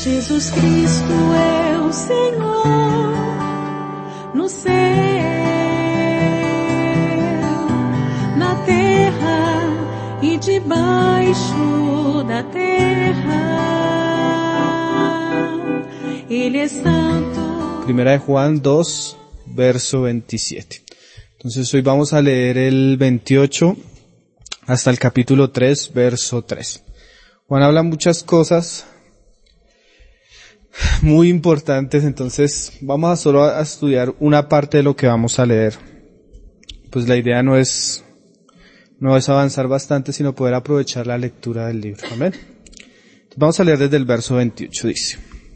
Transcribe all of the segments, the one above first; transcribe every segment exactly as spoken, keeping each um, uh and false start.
Jesus Cristo é o Senhor no céu, na terra e debaixo da terra. Ele é santo. Primera de Juan dos, verso veintisiete. Entonces hoy vamos a leer el veintiocho hasta el capítulo tres, verso tres. Juan habla muchas cosas muy importantes, entonces vamos a solo a estudiar una parte de lo que vamos a leer. Pues la idea no es, no es avanzar bastante, sino poder aprovechar la lectura del libro. Amén. Entonces vamos a leer desde el verso veintiocho, dice: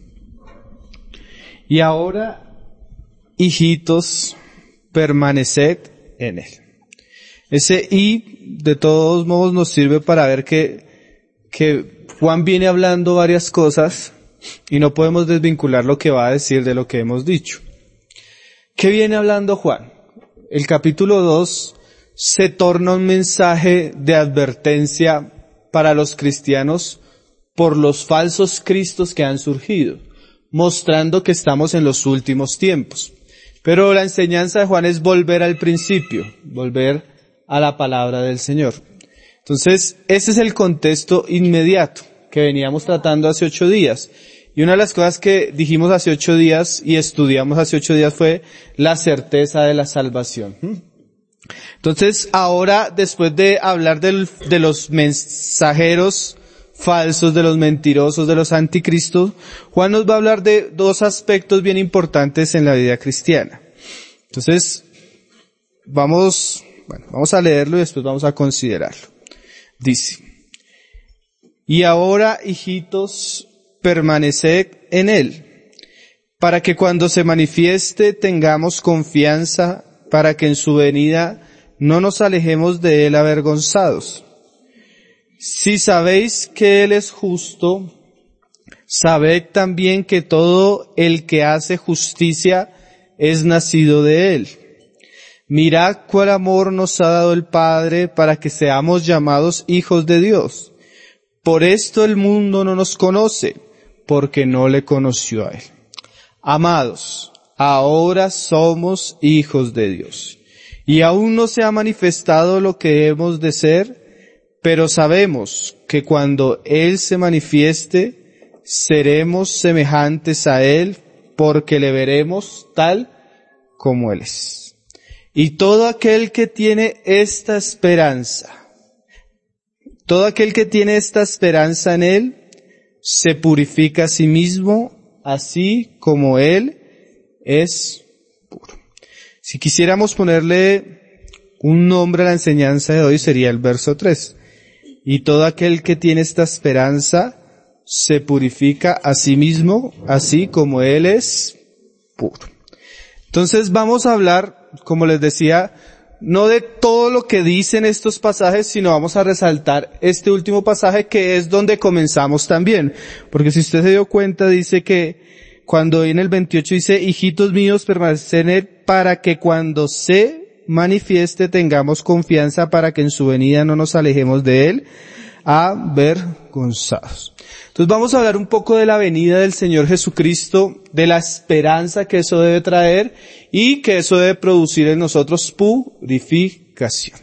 Y ahora, hijitos, permaneced en él. Ese y, de todos modos, nos sirve para ver que, que Juan viene hablando varias cosas y no podemos desvincular lo que va a decir de lo que hemos dicho. ¿Qué viene hablando Juan? El capítulo dos se torna un mensaje de advertencia para los cristianos por los falsos cristos que han surgido, mostrando que estamos en los últimos tiempos. Pero la enseñanza de Juan es volver al principio, volver a la palabra del Señor. Entonces, ese es el contexto inmediato que veníamos tratando hace ocho días. Y una de las cosas que dijimos hace ocho días y estudiamos hace ocho días fue la certeza de la salvación. Entonces, ahora, después de hablar del, de los mensajeros falsos, de los mentirosos, de los anticristos, Juan nos va a hablar de dos aspectos bien importantes en la vida cristiana. Entonces, vamos, bueno, vamos a leerlo y después vamos a considerarlo. Dice: Y ahora, hijitos, permaneced en él, para que cuando se manifieste tengamos confianza, para que en su venida no nos alejemos de él avergonzados. Si sabéis que él es justo, sabed también que todo el que hace justicia es nacido de él. Mirad cuál amor nos ha dado el Padre para que seamos llamados hijos de Dios. Por esto el mundo no nos conoce, porque no le conoció a él. Amados, ahora somos hijos de Dios, y aún no se ha manifestado lo que hemos de ser, pero sabemos que cuando Él se manifieste, seremos semejantes a Él, porque le veremos tal como Él es. Y todo aquel que tiene esta esperanza, todo aquel que tiene esta esperanza en Él, se purifica a sí mismo, así como Él es puro. Si quisiéramos ponerle un nombre a la enseñanza de hoy, sería el verso tres. Y todo aquel que tiene esta esperanza se purifica a sí mismo, así como Él es puro. Entonces vamos a hablar, como les decía, no de todo lo que dicen estos pasajes, sino vamos a resaltar este último pasaje que es donde comenzamos también. Porque si usted se dio cuenta, dice que cuando en el veintiocho dice: hijitos míos, permaneced en él, para que cuando se manifieste tengamos confianza, para que en su venida no nos alejemos de él avergonzados. Entonces vamos a hablar un poco de la venida del Señor Jesucristo, de la esperanza que eso debe traer y que eso debe producir en nosotros purificación.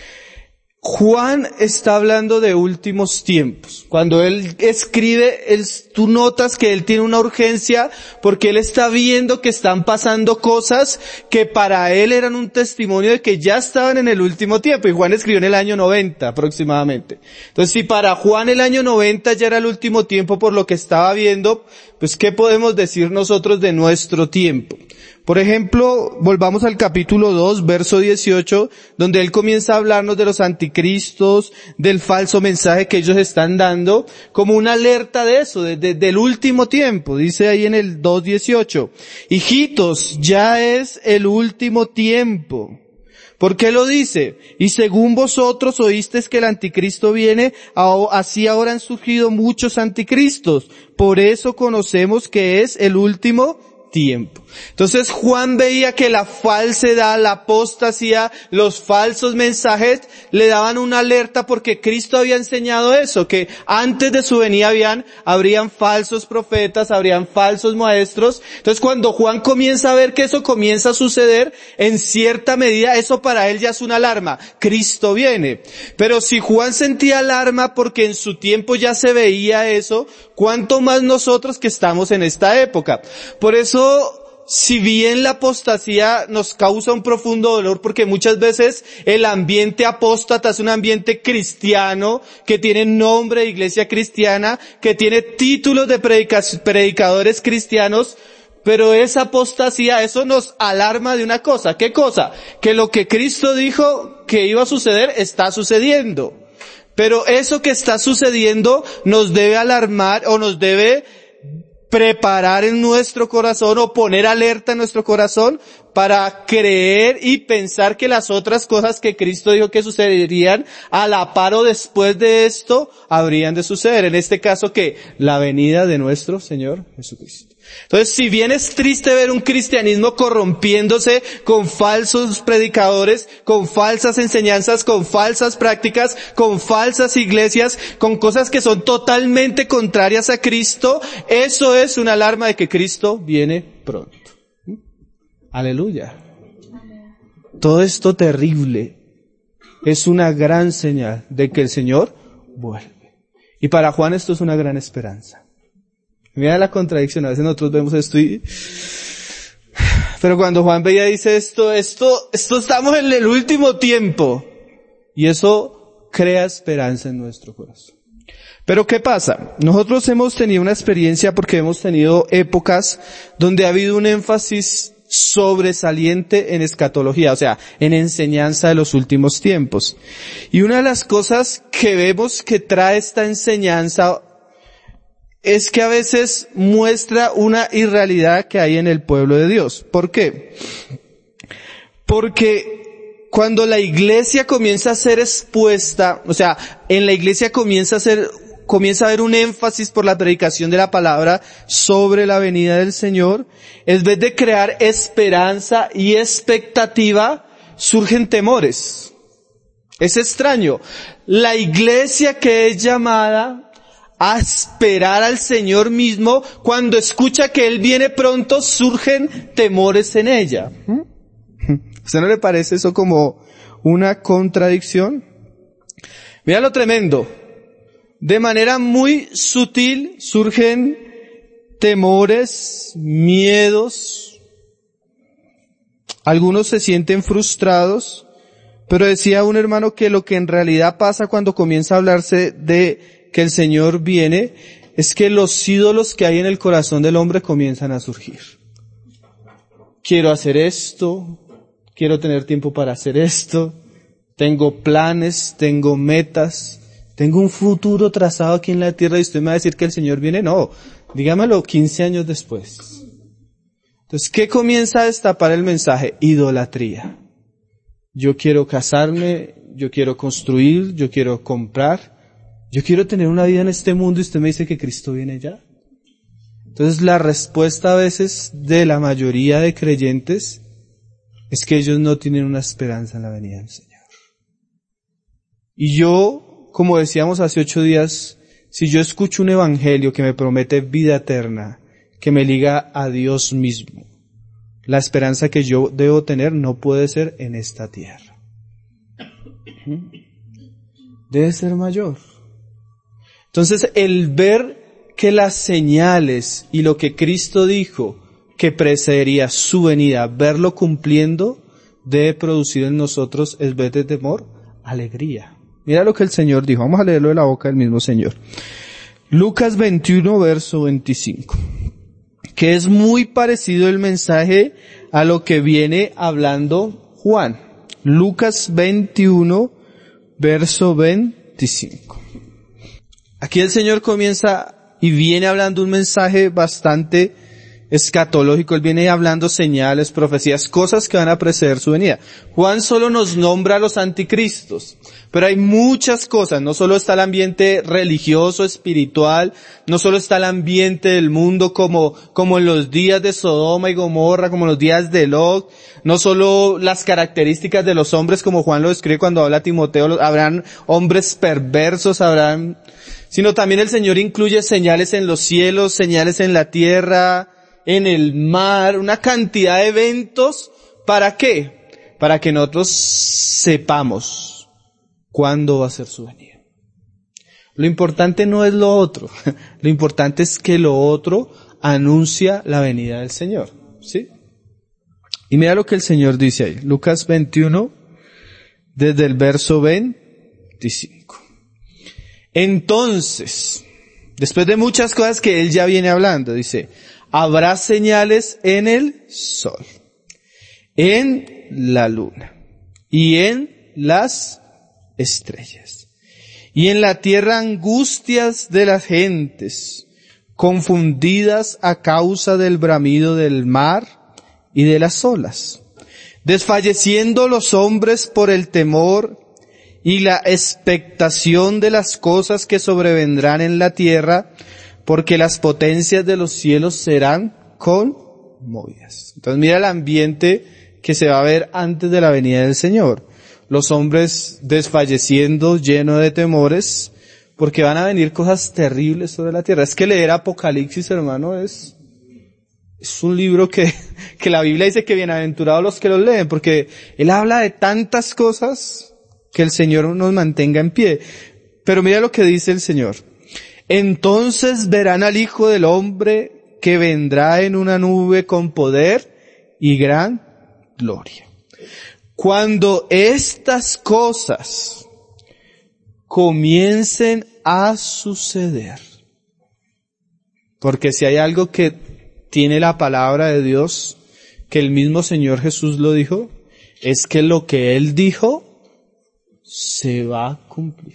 Juan está hablando de últimos tiempos. Cuando él escribe, él, tú notas que él tiene una urgencia porque él está viendo que están pasando cosas que para él eran un testimonio de que ya estaban en el último tiempo. Y Juan escribió en el año noventa aproximadamente. Entonces, si para Juan el año noventa ya era el último tiempo por lo que estaba viendo, pues ¿qué podemos decir nosotros de nuestro tiempo? Por ejemplo, volvamos al capítulo dos, verso dieciocho, donde él comienza a hablarnos de los anticristos, del falso mensaje que ellos están dando, como una alerta de eso, de, de, del último tiempo. Dice ahí en el dos dieciocho, hijitos, ya es el último tiempo. ¿Por qué lo dice? Y según vosotros oísteis que el anticristo viene, así ahora han surgido muchos anticristos. Por eso conocemos que es el último tiempo. Entonces Juan veía que la falsedad, la apostasía, los falsos mensajes le daban una alerta porque Cristo había enseñado eso, que antes de su venida habían, habrían falsos profetas, habrían falsos maestros. Entonces cuando Juan comienza a ver que eso comienza a suceder, en cierta medida eso para él ya es una alarma. Cristo viene. Pero si Juan sentía alarma porque en su tiempo ya se veía eso, ¿cuánto más nosotros que estamos en esta época? Por eso, si bien la apostasía nos causa un profundo dolor porque muchas veces el ambiente apóstata es un ambiente cristiano que tiene nombre de iglesia cristiana, que tiene títulos de predica- predicadores cristianos, pero esa apostasía, eso nos alarma de una cosa. ¿Qué cosa? Que lo que Cristo dijo que iba a suceder está sucediendo. Pero eso que está sucediendo nos debe alarmar o nos debe preparar en nuestro corazón o poner alerta en nuestro corazón para creer y pensar que las otras cosas que Cristo dijo que sucederían a la par o después de esto habrían de suceder. En este caso, que la venida de nuestro Señor Jesucristo. Entonces, si bien es triste ver un cristianismo corrompiéndose con falsos predicadores, con falsas enseñanzas, con falsas prácticas, con falsas iglesias, con cosas que son totalmente contrarias a Cristo, eso es una alarma de que Cristo viene pronto. Aleluya. Todo esto terrible es una gran señal de que el Señor vuelve. Y para Juan esto es una gran esperanza. Mira la contradicción, a veces nosotros vemos esto y... Pero cuando Juan veía dice esto, esto, esto estamos en el último tiempo. Y eso crea esperanza en nuestro corazón. Pero ¿qué pasa? Nosotros hemos tenido una experiencia porque hemos tenido épocas donde ha habido un énfasis sobresaliente en escatología, o sea, en enseñanza de los últimos tiempos. Y una de las cosas que vemos que trae esta enseñanza es que a veces muestra una irrealidad que hay en el pueblo de Dios. ¿Por qué? Porque cuando la iglesia comienza a ser expuesta, o sea, en la iglesia comienza a ser, comienza a haber un énfasis por la predicación de la palabra sobre la venida del Señor, en vez de crear esperanza y expectativa, surgen temores. Es extraño. La iglesia que es llamada a esperar al Señor mismo, cuando escucha que Él viene pronto, surgen temores en ella. ¿A usted no le parece eso como una contradicción? Mira lo tremendo. De manera muy sutil surgen temores, miedos. Algunos se sienten frustrados, pero decía un hermano que lo que en realidad pasa cuando comienza a hablarse de que el Señor viene, es que los ídolos que hay en el corazón del hombre comienzan a surgir. Quiero hacer esto, quiero tener tiempo para hacer esto, tengo planes, tengo metas, tengo un futuro trazado aquí en la tierra y usted me va a decir que el Señor viene. No, dígamelo quince años después. Entonces, ¿qué comienza a destapar el mensaje? Idolatría. Yo quiero casarme, yo quiero construir, yo quiero comprar. Yo quiero tener una vida en este mundo y usted me dice que Cristo viene ya. Entonces la respuesta a veces de la mayoría de creyentes es que ellos no tienen una esperanza en la venida del Señor. Y yo, como decíamos hace ocho días, si yo escucho un evangelio que me promete vida eterna, que me liga a Dios mismo, la esperanza que yo debo tener no puede ser en esta tierra. Debe ser mayor. Entonces, el ver que las señales y lo que Cristo dijo que precedería su venida, verlo cumpliendo, debe producir en nosotros, en vez de temor, alegría. Mira lo que el Señor dijo. Vamos a leerlo de la boca del mismo Señor. Lucas veintiuno, verso veinticinco. Que es muy parecido el mensaje a lo que viene hablando Juan. Lucas veintiuno, verso veinticinco. Aquí el Señor comienza y viene hablando un mensaje bastante escatológico, él viene hablando señales, profecías, cosas que van a preceder su venida. Juan solo nos nombra a los anticristos, pero hay muchas cosas, no solo está el ambiente religioso, espiritual, no solo está el ambiente del mundo como, como en los días de Sodoma y Gomorra, como en los días de Lot, no solo las características de los hombres como Juan lo describe cuando habla a Timoteo, habrán hombres perversos, habrán, sino también el Señor incluye señales en los cielos, señales en la tierra, en el mar, una cantidad de eventos. ¿Para qué? Para que nosotros sepamos cuándo va a ser su venida. Lo importante no es lo otro. Lo importante es que lo otro anuncia la venida del Señor. ¿Sí? Y mira lo que el Señor dice ahí. Lucas veintiuno, desde el verso veinticinco. Entonces, después de muchas cosas que él ya viene hablando, dice, habrá señales en el sol, en la luna y en las estrellas. Y en la tierra angustias de las gentes, confundidas a causa del bramido del mar y de las olas, desfalleciendo los hombres por el temor y la expectación de las cosas que sobrevendrán en la tierra, porque las potencias de los cielos serán conmovidas. Entonces mira el ambiente que se va a ver antes de la venida del Señor. Los hombres desfalleciendo, llenos de temores, porque van a venir cosas terribles sobre la tierra. Es que leer Apocalipsis, hermano, es, es un libro que, que la Biblia dice que bienaventurados los que lo leen, porque él habla de tantas cosas que el Señor nos mantenga en pie. Pero mira lo que dice el Señor. Entonces verán al Hijo del Hombre que vendrá en una nube con poder y gran gloria. Cuando estas cosas comiencen a suceder, porque si hay algo que tiene la palabra de Dios, que el mismo Señor Jesús lo dijo, es que lo que Él dijo se va a cumplir.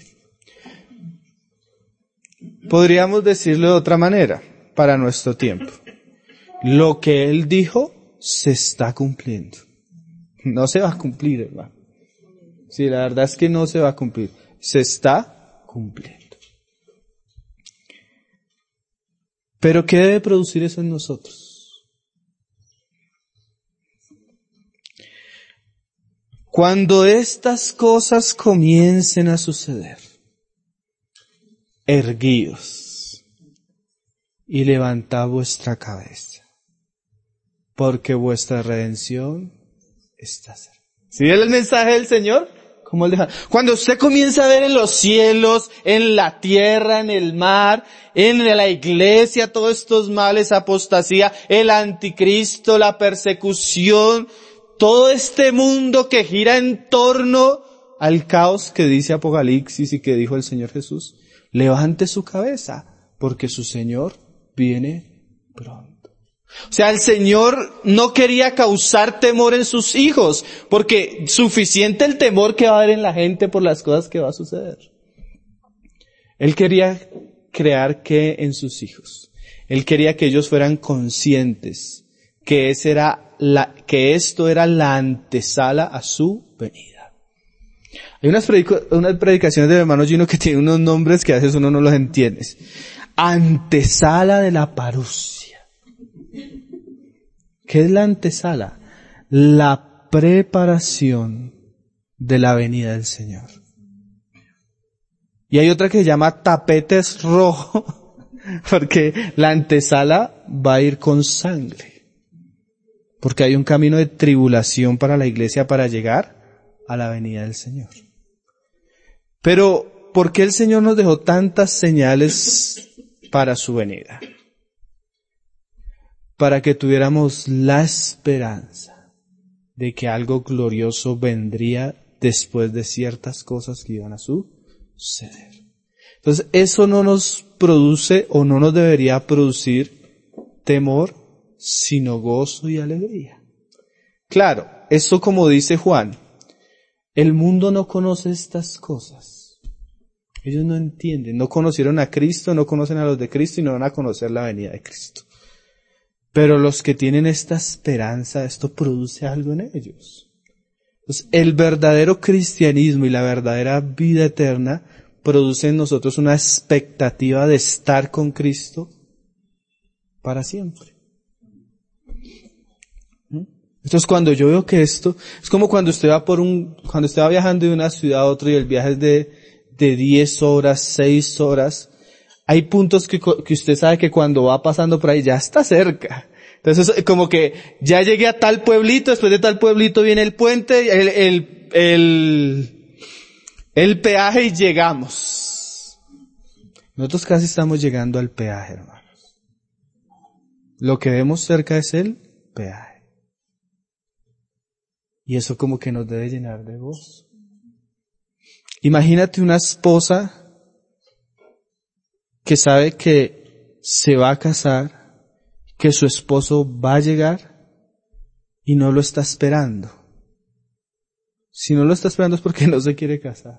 Podríamos decirlo de otra manera, para nuestro tiempo. Lo que Él dijo se está cumpliendo. No se va a cumplir, hermano. Sí, la verdad es que no se va a cumplir. Se está cumpliendo. Pero ¿qué debe producir eso en nosotros? Cuando estas cosas comiencen a suceder, erguíos y levantad vuestra cabeza, porque vuestra redención está cerca. ¿Sí es el mensaje del Señor? ¿Cómo él deja? Cuando usted comienza a ver en los cielos, en la tierra, en el mar, en la iglesia, todos estos males, apostasía, el anticristo, la persecución, todo este mundo que gira en torno al caos que dice Apocalipsis y que dijo el Señor Jesús, levante su cabeza, porque su Señor viene pronto. O sea, el Señor no quería causar temor en sus hijos, porque suficiente el temor que va a haber en la gente por las cosas que va a suceder. Él quería crear ¿qué? En sus hijos. Él quería que ellos fueran conscientes que ese era la, que esto era la antesala a su venida. Hay unas, predico, unas predicaciones del hermano Gino que tienen unos nombres que a veces uno no los entiende. Antesala de la parusia. ¿Qué es la antesala? La preparación de la venida del Señor. Y hay otra que se llama tapetes rojo, porque la antesala va a ir con sangre. Porque hay un camino de tribulación para la iglesia para llegar a la venida del Señor. Pero, ¿por qué el Señor nos dejó tantas señales para su venida? Para que tuviéramos la esperanza de que algo glorioso vendría después de ciertas cosas que iban a suceder. Entonces, eso no nos produce o no nos debería producir temor, sino gozo y alegría. Claro, eso como dice Juan, el mundo no conoce estas cosas. Ellos no entienden, no conocieron a Cristo, no conocen a los de Cristo y no van a conocer la venida de Cristo. Pero los que tienen esta esperanza, esto produce algo en ellos. Entonces, el verdadero cristianismo y la verdadera vida eterna produce en nosotros una expectativa de estar con Cristo para siempre. Entonces, cuando yo veo que esto, es como cuando usted va por un, cuando usted va viajando de una ciudad a otra y el viaje es de, de diez horas, seis horas, hay puntos que, que usted sabe que cuando va pasando por ahí ya está cerca. Entonces, como que ya llegué a tal pueblito, después de tal pueblito viene el puente, el, el, el, el peaje y llegamos. Nosotros casi estamos llegando al peaje, hermanos. Lo que vemos cerca es el peaje. Y eso como que nos debe llenar de gozo. Imagínate una esposa que sabe que se va a casar, que su esposo va a llegar y no lo está esperando. Si no lo está esperando es porque no se quiere casar.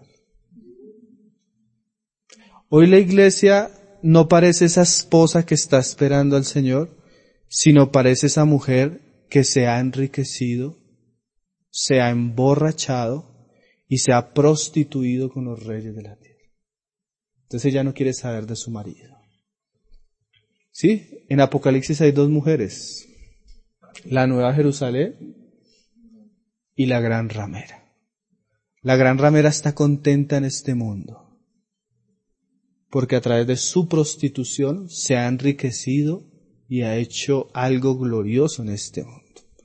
Hoy la iglesia no parece esa esposa que está esperando al Señor, sino parece esa mujer que se ha enriquecido, se ha emborrachado y se ha prostituido con los reyes de la tierra. Entonces ella no quiere saber de su marido. ¿Sí? En Apocalipsis hay dos mujeres, la Nueva Jerusalén y la gran ramera. La gran ramera está contenta en este mundo, porque a través de su prostitución se ha enriquecido y ha hecho algo glorioso en este mundo.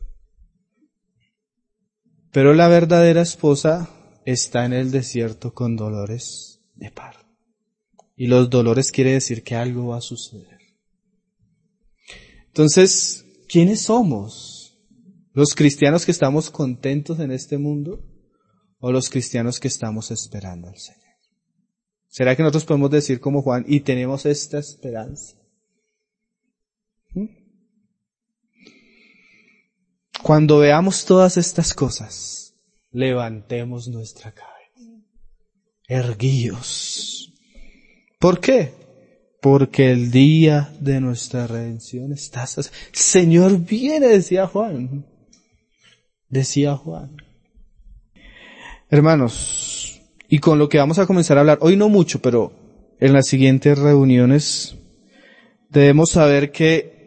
Pero la verdadera esposa está en el desierto con dolores de parto. Y los dolores quiere decir que algo va a suceder. Entonces, ¿quiénes somos? ¿Los cristianos que estamos contentos en este mundo o los cristianos que estamos esperando al Señor? ¿Será que nosotros podemos decir como Juan y tenemos esta esperanza? ¿Mm? Cuando veamos todas estas cosas, levantemos nuestra cabeza. Erguíos. ¿Por qué? Porque el día de nuestra redención está. Señor viene, decía Juan. Decía Juan. Hermanos, y con lo que vamos a comenzar a hablar, hoy no mucho, pero en las siguientes reuniones debemos saber que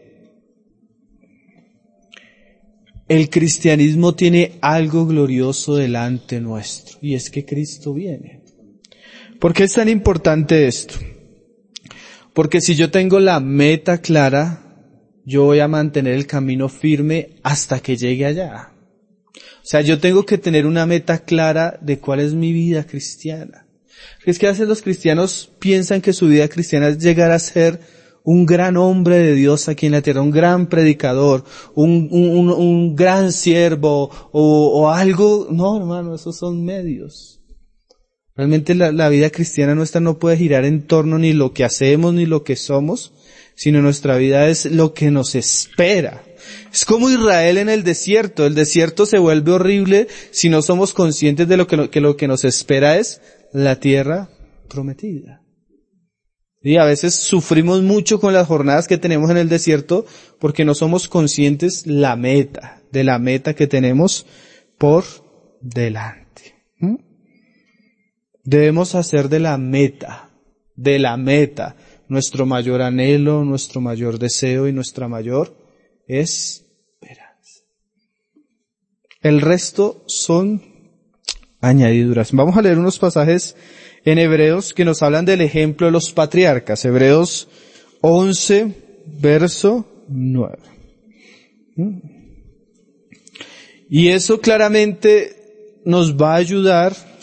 el cristianismo tiene algo glorioso delante nuestro, y es que Cristo viene. ¿Por qué es tan importante esto? Porque si yo tengo la meta clara, yo voy a mantener el camino firme hasta que llegue allá. O sea, yo tengo que tener una meta clara de cuál es mi vida cristiana. Es que a veces los cristianos piensan que su vida cristiana es llegar a ser un gran hombre de Dios aquí en la tierra, un gran predicador, un, un, un gran siervo o, o algo. No, hermano, esos son medios. Realmente la, la vida cristiana nuestra no puede girar en torno ni lo que hacemos ni lo que somos, sino nuestra vida es lo que nos espera. Es como Israel en el desierto. El desierto se vuelve horrible si no somos conscientes de lo que, que lo que nos espera es la tierra prometida. Y a veces sufrimos mucho con las jornadas que tenemos en el desierto porque no somos conscientes la meta, de la meta que tenemos por delante. ¿Mm? Debemos hacer de la meta, de la meta, nuestro mayor anhelo, nuestro mayor deseo y nuestra mayor esperanza. El resto son añadiduras. Vamos a leer unos pasajes en Hebreos que nos hablan del ejemplo de los patriarcas. Hebreos once, verso nueve. Y eso claramente nos va a ayudar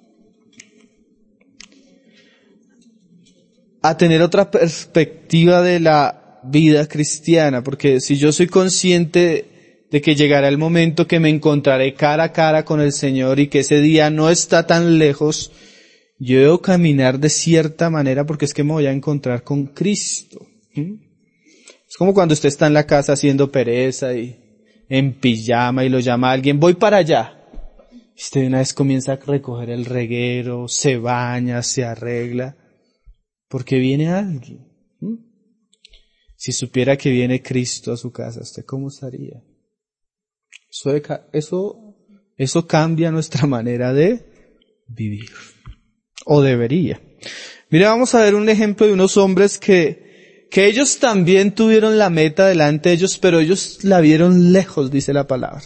a tener otra perspectiva de la vida cristiana, porque si yo soy consciente de que llegará el momento que me encontraré cara a cara con el Señor y que ese día no está tan lejos, yo debo caminar de cierta manera porque es que me voy a encontrar con Cristo. ¿Mm? Es como cuando usted está en la casa haciendo pereza y en pijama y lo llama a alguien, voy para allá. Y usted una vez comienza a recoger el reguero, se baña, se arregla, porque viene alguien. ¿Mm? si supiera que viene Cristo a su casa, ¿usted cómo estaría? Eso, de, eso, eso cambia nuestra manera de vivir. O debería. Mira, vamos a ver un ejemplo de unos hombres que, que ellos también tuvieron la meta delante de ellos, pero ellos la vieron lejos, dice la palabra.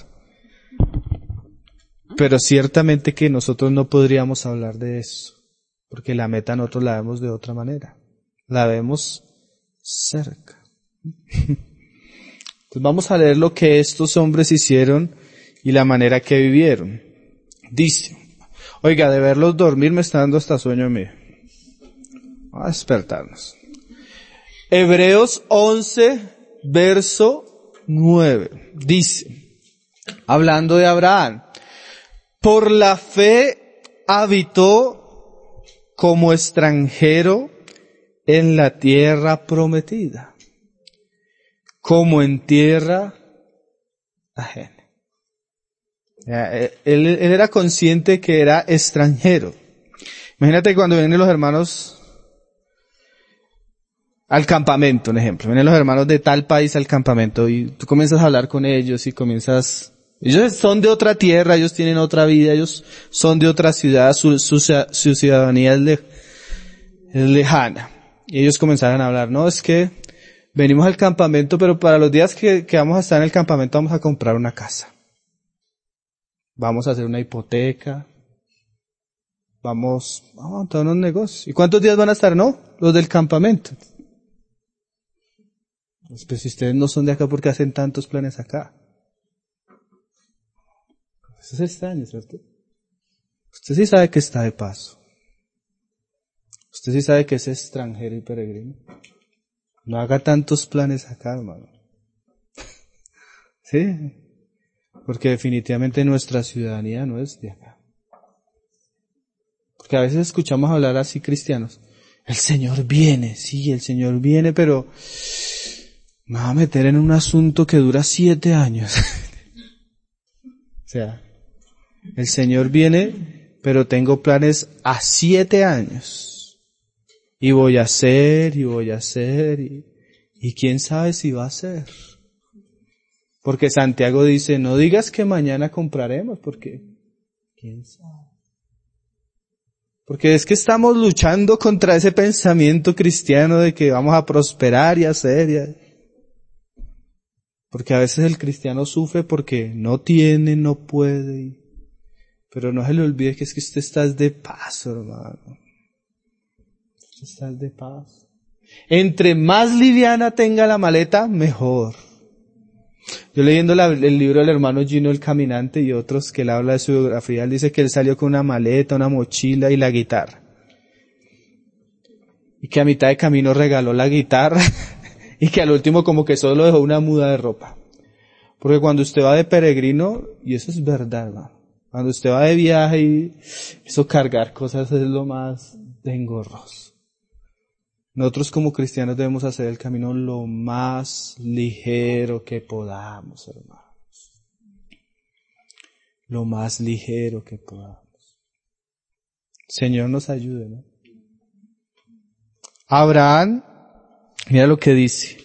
Pero ciertamente que nosotros no podríamos hablar de eso, porque la meta nosotros la vemos de otra manera. La vemos cerca. Entonces vamos a leer lo que estos hombres hicieron y la manera que vivieron. Dice, oiga, de verlos dormir me está dando hasta sueño a mí. Vamos a despertarnos. Hebreos once, verso nueve. Dice, hablando de Abraham, por la fe habitó como extranjero en la tierra prometida, como en tierra ajena. Él, él era consciente que era extranjero. Imagínate cuando vienen los hermanos al campamento, un ejemplo. Vienen los hermanos de tal país al campamento y tú comienzas a hablar con ellos y comienzas... Ellos son de otra tierra, ellos tienen otra vida, ellos son de otra ciudad, su, su, su ciudadanía es, le, es lejana. Y ellos comenzaron a hablar, no, es que venimos al campamento, pero para los días que, que vamos a estar en el campamento vamos a comprar una casa. Vamos a hacer una hipoteca. Vamos, vamos a montar unos negocios. ¿Y cuántos días van a estar? No, los del campamento. Pues si ustedes no son de acá, ¿por qué hacen tantos planes acá? Eso es extraño, ¿cierto? Usted sí sabe que está de paso. Usted sí sabe que es extranjero y peregrino. No haga tantos planes acá, hermano. Sí, porque definitivamente nuestra ciudadanía no es de acá. Porque a veces escuchamos hablar así cristianos. El Señor viene, sí, el Señor viene, pero me va a meter en un asunto que dura siete años. O sea, el Señor viene, pero tengo planes a siete años. Y voy a hacer, y voy a hacer, y, y quién sabe si va a ser. Porque Santiago dice, no digas que mañana compraremos, porque quién sabe. Porque es que estamos luchando contra ese pensamiento cristiano de que vamos a prosperar y hacer. Y... Porque a veces el cristiano sufre porque no tiene, no puede. Pero no se le olvide que es que usted está de paso, hermano. Usted está de paso. Entre más liviana tenga la maleta, mejor. Yo leyendo la, el libro del hermano Gino el Caminante y otros que él habla de su biografía, él dice que él salió con una maleta, una mochila y la guitarra. Y que a mitad de camino regaló la guitarra y que al último como que solo dejó una muda de ropa. Porque cuando usted va de peregrino, y eso es verdad, hermano, cuando usted va de viaje y eso cargar cosas es lo más engorroso. Nosotros como cristianos debemos hacer el camino lo más ligero que podamos, hermanos. Lo más ligero que podamos. Señor nos ayude, ¿no? Abraham, mira lo que dice.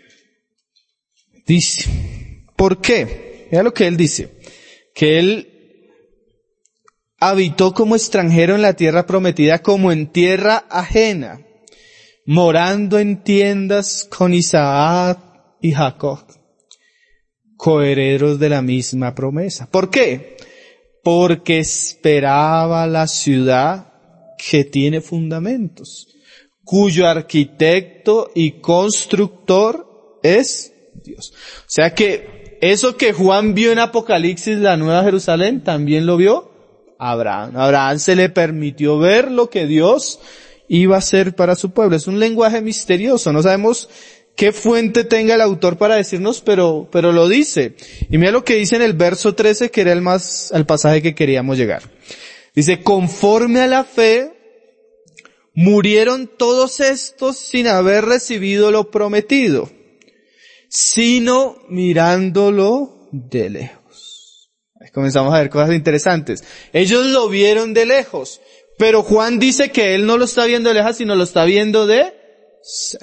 Dice, ¿por qué? Mira lo que él dice. Que él habitó como extranjero en la tierra prometida, como en tierra ajena, morando en tiendas con Isaac y Jacob, coherederos de la misma promesa. ¿Por qué? Porque esperaba la ciudad que tiene fundamentos, cuyo arquitecto y constructor es Dios. O sea que eso que Juan vio en Apocalipsis, la Nueva Jerusalén, también lo vio Abraham. A Abraham se le permitió ver lo que Dios iba a hacer para su pueblo. Es un lenguaje misterioso, no sabemos qué fuente tenga el autor para decirnos, pero, pero lo dice. Y mira lo que dice en el verso trece, que era el más, al pasaje que queríamos llegar. Dice, conforme a la fe, murieron todos estos sin haber recibido lo prometido, sino mirándolo de lejos. Comenzamos a ver cosas interesantes. Ellos lo vieron de lejos, pero Juan dice que él no lo está viendo de lejos, sino lo está viendo de cerca.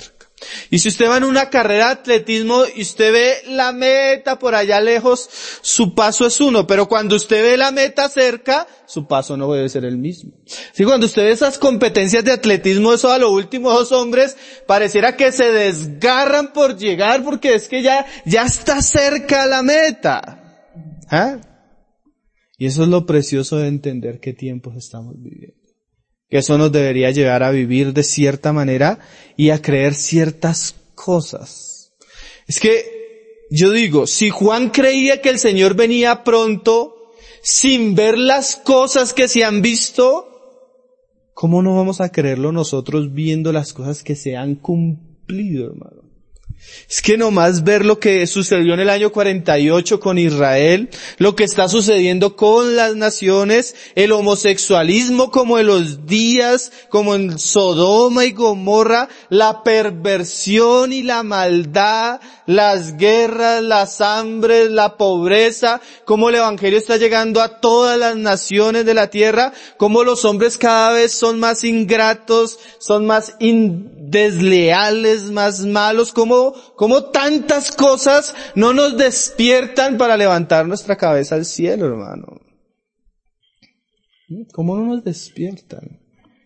Y si usted va en una carrera de atletismo y usted ve la meta por allá lejos, su paso es uno, pero cuando usted ve la meta cerca, su paso no debe ser el mismo. Sí, cuando usted ve esas competencias de atletismo, eso a lo último dos hombres, pareciera que se desgarran por llegar porque es que ya, ya está cerca la meta. ¿Ah? Y eso es lo precioso de entender qué tiempos estamos viviendo. Que eso nos debería llevar a vivir de cierta manera y a creer ciertas cosas. Es que, yo digo, si Juan creía que el Señor venía pronto, sin ver las cosas que se han visto, ¿cómo no vamos a creerlo nosotros viendo las cosas que se han cumplido, hermano? Es que nomás ver lo que sucedió en el año cuarenta y ocho con Israel, lo que está sucediendo con las naciones, el homosexualismo como en los días, como en Sodoma y Gomorra, la perversión y la maldad, las guerras, las hambres, la pobreza, cómo el evangelio está llegando a todas las naciones de la tierra, cómo los hombres cada vez son más ingratos, son más in- desleales, más malos, cómo, cómo tantas cosas no nos despiertan para levantar nuestra cabeza al cielo, hermano. ¿Cómo no nos despiertan?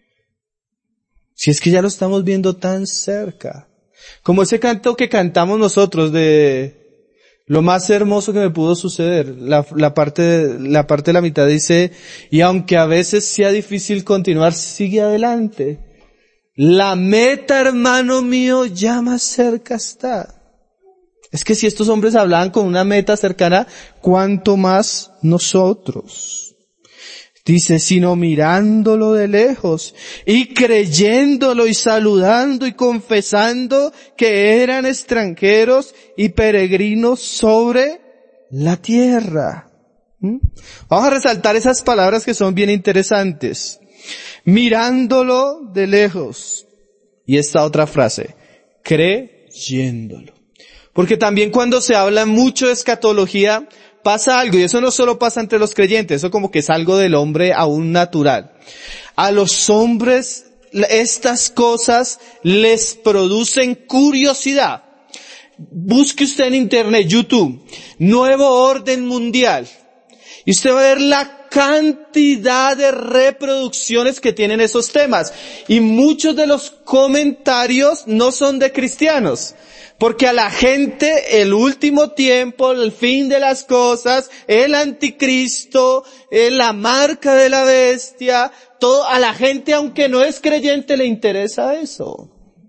Si es que ya lo estamos viendo tan cerca. Como ese canto que cantamos nosotros de lo más hermoso que me pudo suceder. La, la parte, la parte de la mitad dice, y aunque a veces sea difícil continuar, sigue adelante. La meta, hermano mío, ya más cerca está. Es que si estos hombres hablaban con una meta cercana, ¿cuánto más nosotros? Dice, sino mirándolo de lejos y creyéndolo y saludando y confesando que eran extranjeros y peregrinos sobre la tierra. ¿Mm? Vamos a resaltar esas palabras que son bien interesantes. Mirándolo de lejos. Y esta otra frase, creyéndolo. Porque también cuando se habla mucho de escatología, pasa algo, y eso no solo pasa entre los creyentes, eso como que es algo del hombre aún natural. A los hombres, estas cosas les producen curiosidad. Busque usted en internet, YouTube, nuevo orden mundial. Y usted va a ver la cantidad de reproducciones que tienen esos temas. Y muchos de los comentarios no son de cristianos. Porque a la gente el último tiempo, el fin de las cosas, el anticristo, la marca de la bestia, todo, a la gente aunque no es creyente le interesa eso.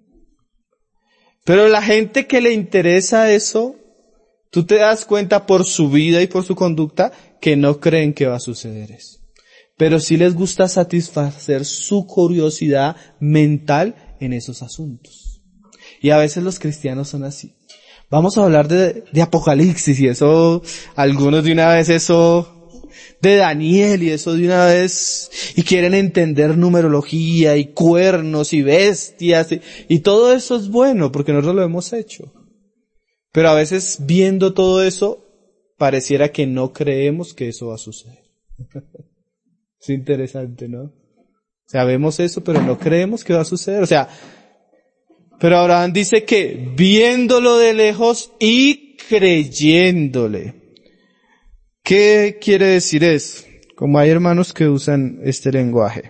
Pero la gente que le interesa eso, tú te das cuenta por su vida y por su conducta que no creen que va a suceder eso. Pero sí les gusta satisfacer su curiosidad mental en esos asuntos. Y a veces los cristianos son así. Vamos a hablar de, de Apocalipsis y eso, algunos de una vez eso, de Daniel y eso de una vez, y quieren entender numerología y cuernos y bestias y, y todo eso es bueno porque nosotros lo hemos hecho. Pero a veces viendo todo eso, pareciera que no creemos que eso va a suceder. Es interesante, ¿no? O sea, vemos eso, pero no creemos que va a suceder. O sea, pero Abraham dice que viéndolo de lejos y creyéndole. ¿Qué quiere decir eso? Como hay hermanos que usan este lenguaje.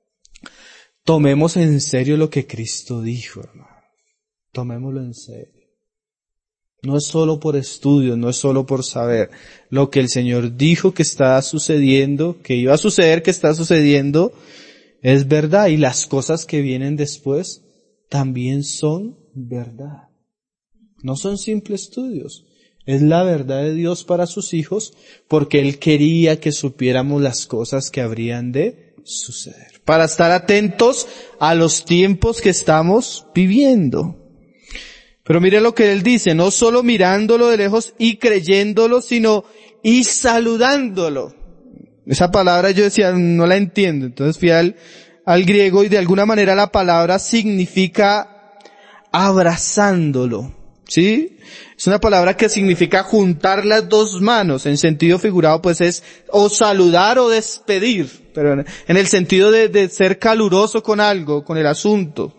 Tomemos en serio lo que Cristo dijo, hermano. Tomémoslo en serio. No es solo por estudios, no es solo por saber. Lo que el Señor dijo que está sucediendo, que iba a suceder, que está sucediendo, es verdad. Y las cosas que vienen después también son verdad. No son simples estudios. Es la verdad de Dios para sus hijos porque Él quería que supiéramos las cosas que habrían de suceder. Para estar atentos a los tiempos que estamos viviendo. Pero mire lo que Él dice, no solo mirándolo de lejos y creyéndolo, sino y saludándolo. Esa palabra yo decía, no la entiendo. Entonces fui al al griego y de alguna manera la palabra significa abrazándolo, ¿sí? Es una palabra que significa juntar las dos manos, en sentido figurado pues es o saludar o despedir, pero en el sentido de, de ser caluroso con algo, con el asunto.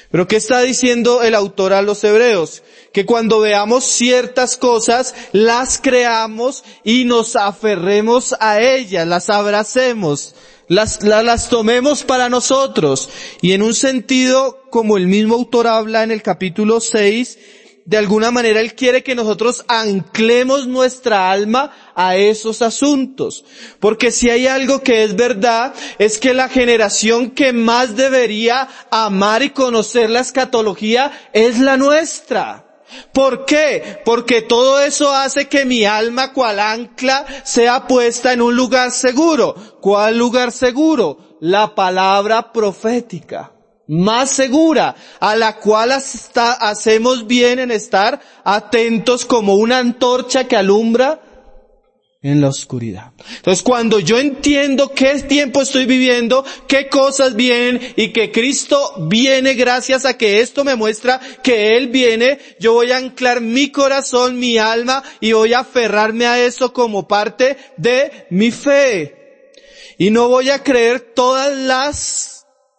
Pero ¿qué está diciendo el autor a los hebreos? Que cuando veamos ciertas cosas, las creamos y nos aferremos a ellas, las abracemos, las, las, las tomemos para nosotros. Y en un sentido, como el mismo autor habla en el capítulo seis, de alguna manera él quiere que nosotros anclemos nuestra alma a esos asuntos. Porque si hay algo que es verdad, es que la generación que más debería amar y conocer la escatología es la nuestra. ¿Por qué? Porque todo eso hace que mi alma cual ancla sea puesta en un lugar seguro. ¿Cuál lugar seguro? La palabra profética. Más segura, a la cual hasta hacemos bien en estar atentos como una antorcha que alumbra en la oscuridad. Entonces, cuando yo entiendo qué tiempo estoy viviendo, qué cosas vienen y que Cristo viene gracias a que esto me muestra que Él viene, yo voy a anclar mi corazón, mi alma y voy a aferrarme a eso como parte de mi fe. Y no voy a creer todas las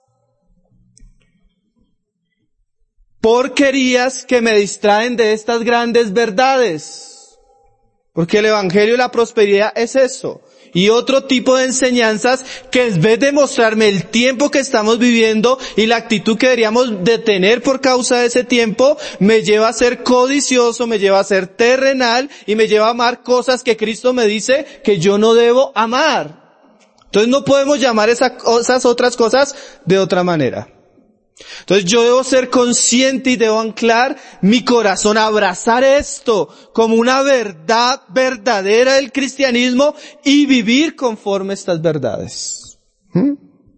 porquerías que me distraen de estas grandes verdades. Porque el evangelio y la prosperidad es eso. Y otro tipo de enseñanzas que en vez de mostrarme el tiempo que estamos viviendo y la actitud que deberíamos de tener por causa de ese tiempo, me lleva a ser codicioso, me lleva a ser terrenal y me lleva a amar cosas que Cristo me dice que yo no debo amar. Entonces no podemos llamar esas, esas otras cosas de otra manera. Entonces yo debo ser consciente y debo anclar mi corazón, abrazar esto como una verdad verdadera del cristianismo y vivir conforme a estas verdades. ¿Mm?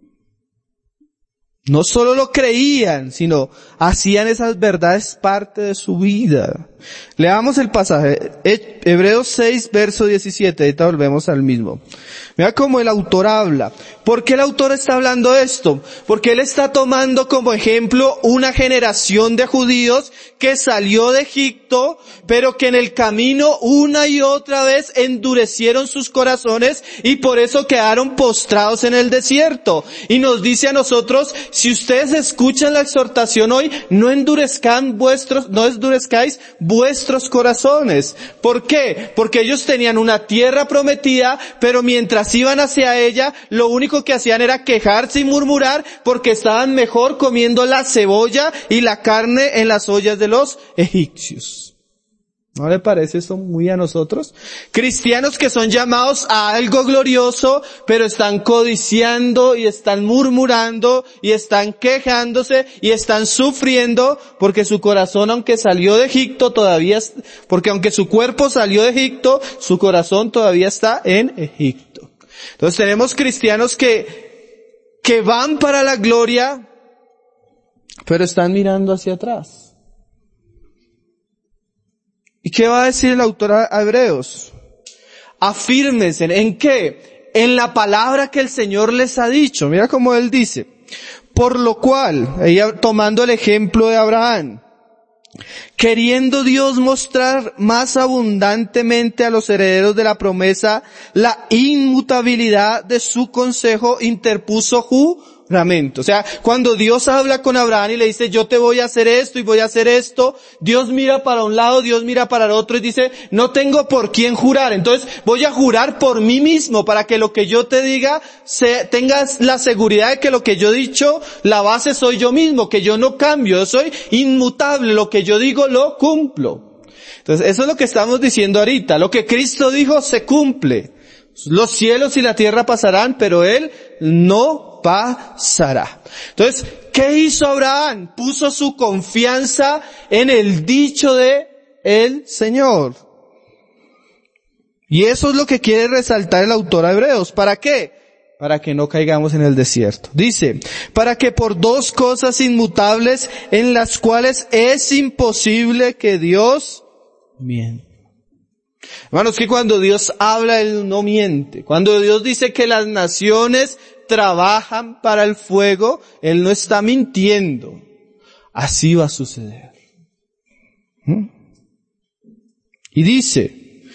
No solo lo creían, sino hacían esas verdades parte de su vida. Leamos el pasaje, Hebreos seis, verso diecisiete, ahorita volvemos al mismo. Mira cómo el autor habla. ¿Por qué el autor está hablando esto? Porque él está tomando como ejemplo una generación de judíos que salió de Egipto, pero que en el camino una y otra vez endurecieron sus corazones y por eso quedaron postrados en el desierto. Y nos dice a nosotros, si ustedes escuchan la exhortación hoy, no endurezcan vuestros, no endurezcáis vuestros corazones. ¿Por qué? Porque ellos tenían una tierra prometida, pero mientras iban hacia ella, lo único que hacían era quejarse y murmurar porque estaban mejor comiendo la cebolla y la carne en las ollas de los egipcios. ¿No le parece esto muy a nosotros? Cristianos que son llamados a algo glorioso, pero están codiciando y están murmurando y están quejándose y están sufriendo porque su corazón, aunque salió de Egipto, todavía, porque aunque su cuerpo salió de Egipto, su corazón todavía está en Egipto. Entonces tenemos cristianos que, que van para la gloria, pero están mirando hacia atrás. ¿Y qué va a decir el autor a Hebreos? Afírmense, ¿en qué? En la palabra que el Señor les ha dicho. Mira cómo él dice. Por lo cual, ella tomando el ejemplo de Abraham, queriendo Dios mostrar más abundantemente a los herederos de la promesa la inmutabilidad de su consejo, interpuso juramento. O sea, cuando Dios habla con Abraham y le dice, yo te voy a hacer esto y voy a hacer esto, Dios mira para un lado, Dios mira para el otro y dice, no tengo por quién jurar, entonces voy a jurar por mí mismo para que lo que yo te diga se, tengas la seguridad de que lo que yo he dicho, la base soy yo mismo, que yo no cambio, yo soy inmutable, lo que yo digo lo cumplo. Entonces eso es lo que estamos diciendo ahorita, lo que Cristo dijo se cumple. Los cielos y la tierra pasarán, pero Él no pasará. Entonces, ¿qué hizo Abraham? Puso su confianza en el dicho de el Señor. Y eso es lo que quiere resaltar el autor a Hebreos. ¿Para qué? Para que no caigamos en el desierto. Dice, para que por dos cosas inmutables en las cuales es imposible que Dios mienta. Hermanos, que cuando Dios habla, Él no miente. Cuando Dios dice que las naciones trabajan para el fuego, Él no está mintiendo. Así va a suceder. ¿Mm? Y dice,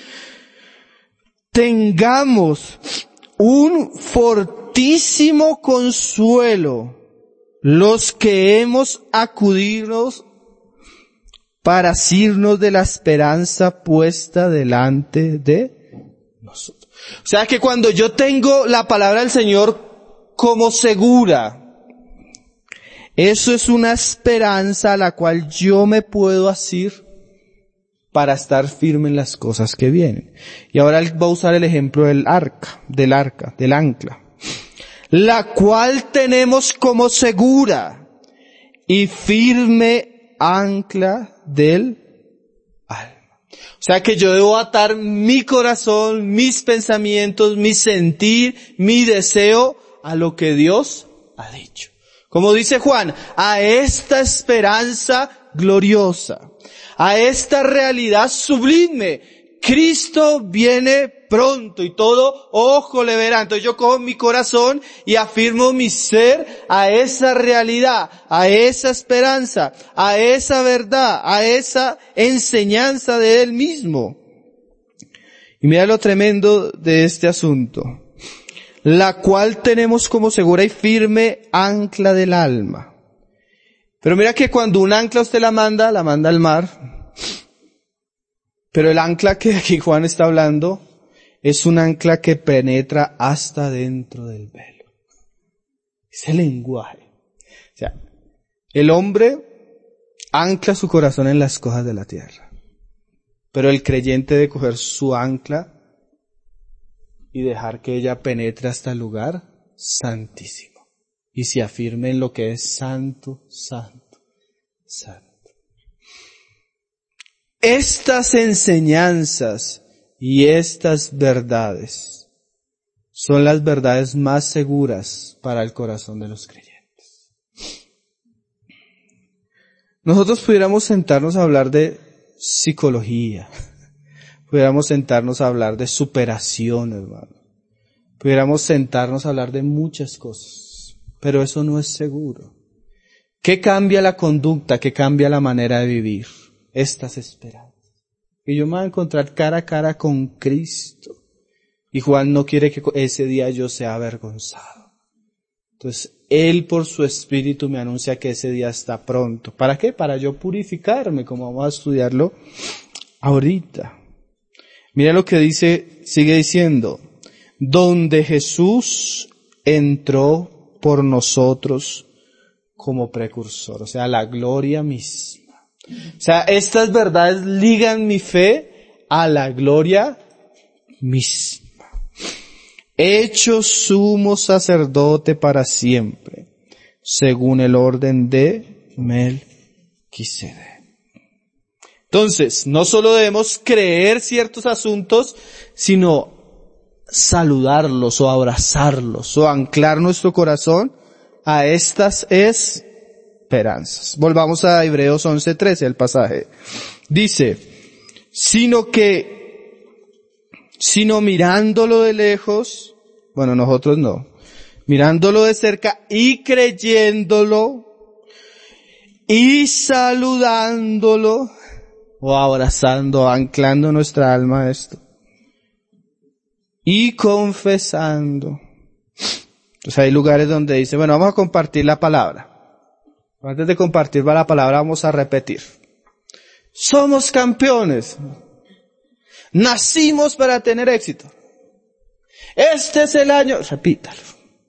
tengamos un fortísimo consuelo los que hemos acudido para asirnos de la esperanza puesta delante de nosotros. O sea que cuando yo tengo la palabra del Señor como segura, eso es una esperanza a la cual yo me puedo asir para estar firme en las cosas que vienen. Y ahora él va a usar el ejemplo del arca, del arca, del ancla, la cual tenemos como segura y firme ancla del alma. O sea que yo debo atar mi corazón, mis pensamientos, mi sentir, mi deseo a lo que Dios ha dicho. Como dice Juan, a esta esperanza gloriosa, a esta realidad sublime. Cristo viene pronto y todo ojo le verá. Entonces yo cojo mi corazón y afirmo mi ser a esa realidad, a esa esperanza, a esa verdad, a esa enseñanza de Él mismo. Y mira lo tremendo de este asunto, la cual tenemos como segura y firme ancla del alma. Pero mira que cuando un ancla usted la manda, la manda al mar. Pero el ancla que aquí Juan está hablando es un ancla que penetra hasta dentro del velo. Es el lenguaje. O sea, el hombre ancla su corazón en las cosas de la tierra. Pero el creyente debe coger su ancla y dejar que ella penetre hasta el lugar santísimo. Y se afirme en lo que es santo, santo, santo. Estas enseñanzas y estas verdades son las verdades más seguras para el corazón de los creyentes. Nosotros pudiéramos sentarnos a hablar de psicología, pudiéramos sentarnos a hablar de superación, hermano, pudiéramos sentarnos a hablar de muchas cosas, pero eso no es seguro. ¿Qué cambia la conducta? ¿Qué cambia la manera de vivir? Estas esperanzas. Y yo me voy a encontrar cara a cara con Cristo. Y Juan no quiere que ese día yo sea avergonzado. Entonces, Él por su Espíritu me anuncia que ese día está pronto. ¿Para qué? Para yo purificarme, como vamos a estudiarlo ahorita. Mira lo que dice, sigue diciendo. Donde Jesús entró por nosotros como precursor. O sea, la gloria misma. O sea, estas verdades ligan mi fe a la gloria misma. Hecho sumo sacerdote para siempre, según el orden de Melquisedec. Entonces, no solo debemos creer ciertos asuntos, sino saludarlos o abrazarlos o anclar nuestro corazón a estas es esperanzas. Volvamos a Hebreos once trece, el pasaje. Dice, sino que, sino mirándolo de lejos, bueno, nosotros no, mirándolo de cerca y creyéndolo y saludándolo o abrazando, anclando nuestra alma a esto y confesando. Entonces hay lugares donde dice, bueno, vamos a compartir la palabra. Antes de compartir la palabra vamos a repetir. Somos campeones. Nacimos para tener éxito. Este es el año. Repítalo.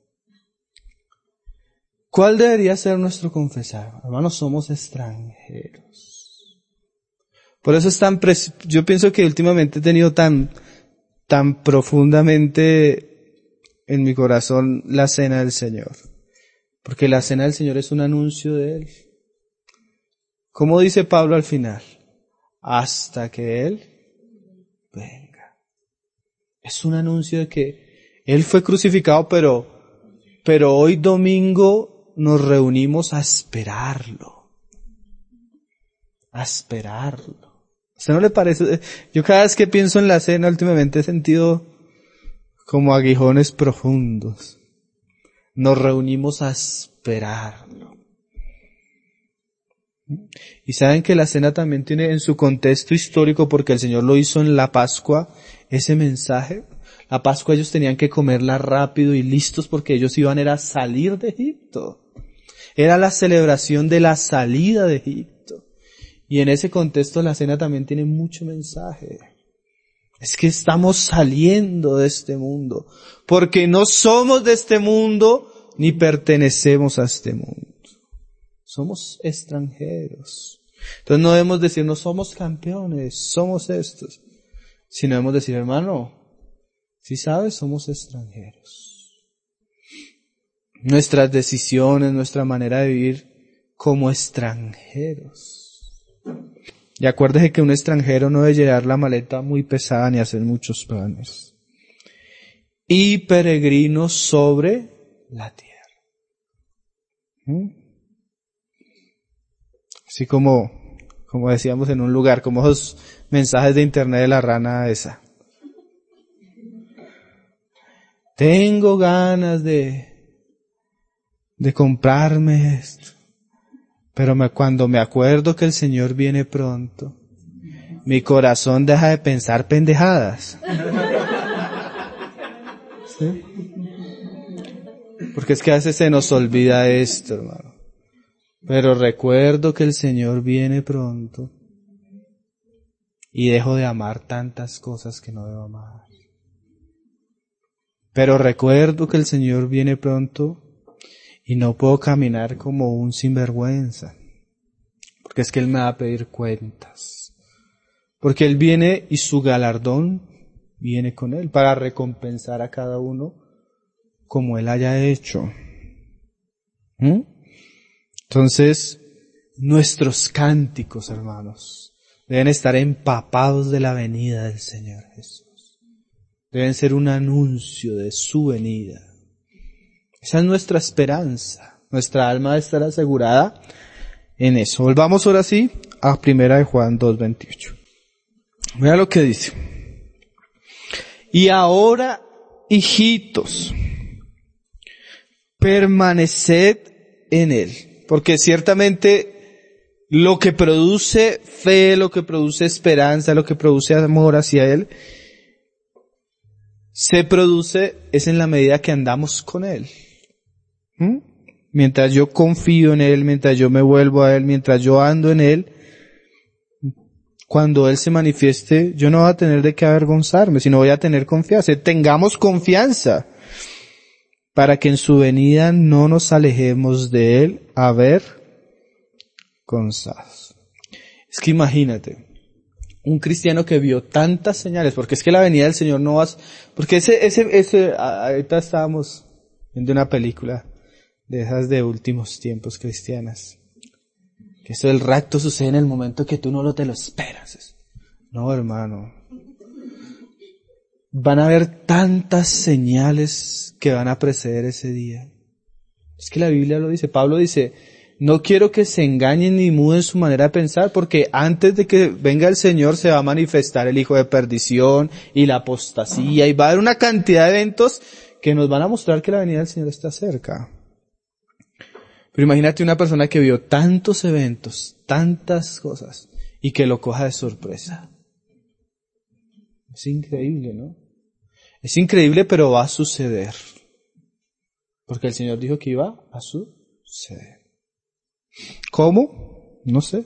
¿Cuál debería ser nuestro confesar? Hermanos, somos extranjeros. Por eso es tan, pres- yo pienso que últimamente he tenido tan, tan profundamente en mi corazón la cena del Señor. Porque la cena del Señor es un anuncio de Él. ¿Cómo dice Pablo al final? Hasta que Él venga. Es un anuncio de que Él fue crucificado, pero, pero hoy domingo nos reunimos a esperarlo. A esperarlo. ¿A usted no le parece? Yo cada vez que pienso en la cena últimamente he sentido como aguijones profundos. Nos reunimos a esperarlo. Y saben que la cena también tiene en su contexto histórico, porque el Señor lo hizo en la Pascua, ese mensaje. La Pascua ellos tenían que comerla rápido y listos porque ellos iban era a salir de Egipto. Era la celebración de la salida de Egipto. Y en ese contexto la cena también tiene mucho mensaje. Es que estamos saliendo de este mundo, porque no somos de este mundo ni pertenecemos a este mundo. Somos extranjeros. Entonces no debemos decir no somos campeones, somos estos, sino debemos decir, hermano, si sabes, somos extranjeros. Nuestras decisiones, nuestra manera de vivir como extranjeros. Y acuérdese que un extranjero no debe llevar la maleta muy pesada ni hacer muchos planes. Y peregrinos sobre la tierra. ¿Mm? Así como, como decíamos en un lugar, como esos mensajes de internet de la rana esa. Tengo ganas de, de comprarme esto. Pero me, cuando me acuerdo que el Señor viene pronto, mi corazón deja de pensar pendejadas. ¿Sí? Porque es que a veces se nos olvida esto, hermano. Pero recuerdo que el Señor viene pronto y dejo de amar tantas cosas que no debo amar. Pero recuerdo que el Señor viene pronto y no puedo caminar como un sinvergüenza, porque es que Él me va a pedir cuentas. Porque Él viene y su galardón viene con Él para recompensar a cada uno como Él haya hecho. ¿Mm? Entonces, nuestros cánticos, hermanos, deben estar empapados de la venida del Señor Jesús. Deben ser un anuncio de su venida. Esa es nuestra esperanza. Nuestra alma debe estar asegurada en eso. Volvamos ahora sí a Primera de Juan dos veintiocho. Mira lo que dice. Y ahora, hijitos, permaneced en Él. Porque ciertamente lo que produce fe, lo que produce esperanza, lo que produce amor hacia Él, se produce es en la medida que andamos con Él. ¿Mm? Mientras yo confío en Él, mientras yo me vuelvo a Él, mientras yo ando en Él, cuando Él se manifieste, yo no voy a tener de qué avergonzarme, sino voy a tener confianza. Tengamos confianza para que en su venida no nos alejemos de Él avergonzados. Es que imagínate, un cristiano que vio tantas señales, porque es que la venida del Señor no va, porque ese, ese, ese, ahorita estábamos viendo una película de esas de últimos tiempos cristianas, que esto del rapto sucede en el momento que tú no lo te lo esperas. No, hermano. Van a haber tantas señales que van a preceder ese día. Es que la Biblia lo dice. Pablo dice, no quiero que se engañen ni muden su manera de pensar, porque antes de que venga el Señor se va a manifestar el hijo de perdición y la apostasía, y va a haber una cantidad de eventos que nos van a mostrar que la venida del Señor está cerca. Pero imagínate una persona que vio tantos eventos, tantas cosas, y que lo coja de sorpresa. Es increíble, ¿no? Es increíble, pero va a suceder. Porque el Señor dijo que iba a suceder. ¿Cómo? No sé.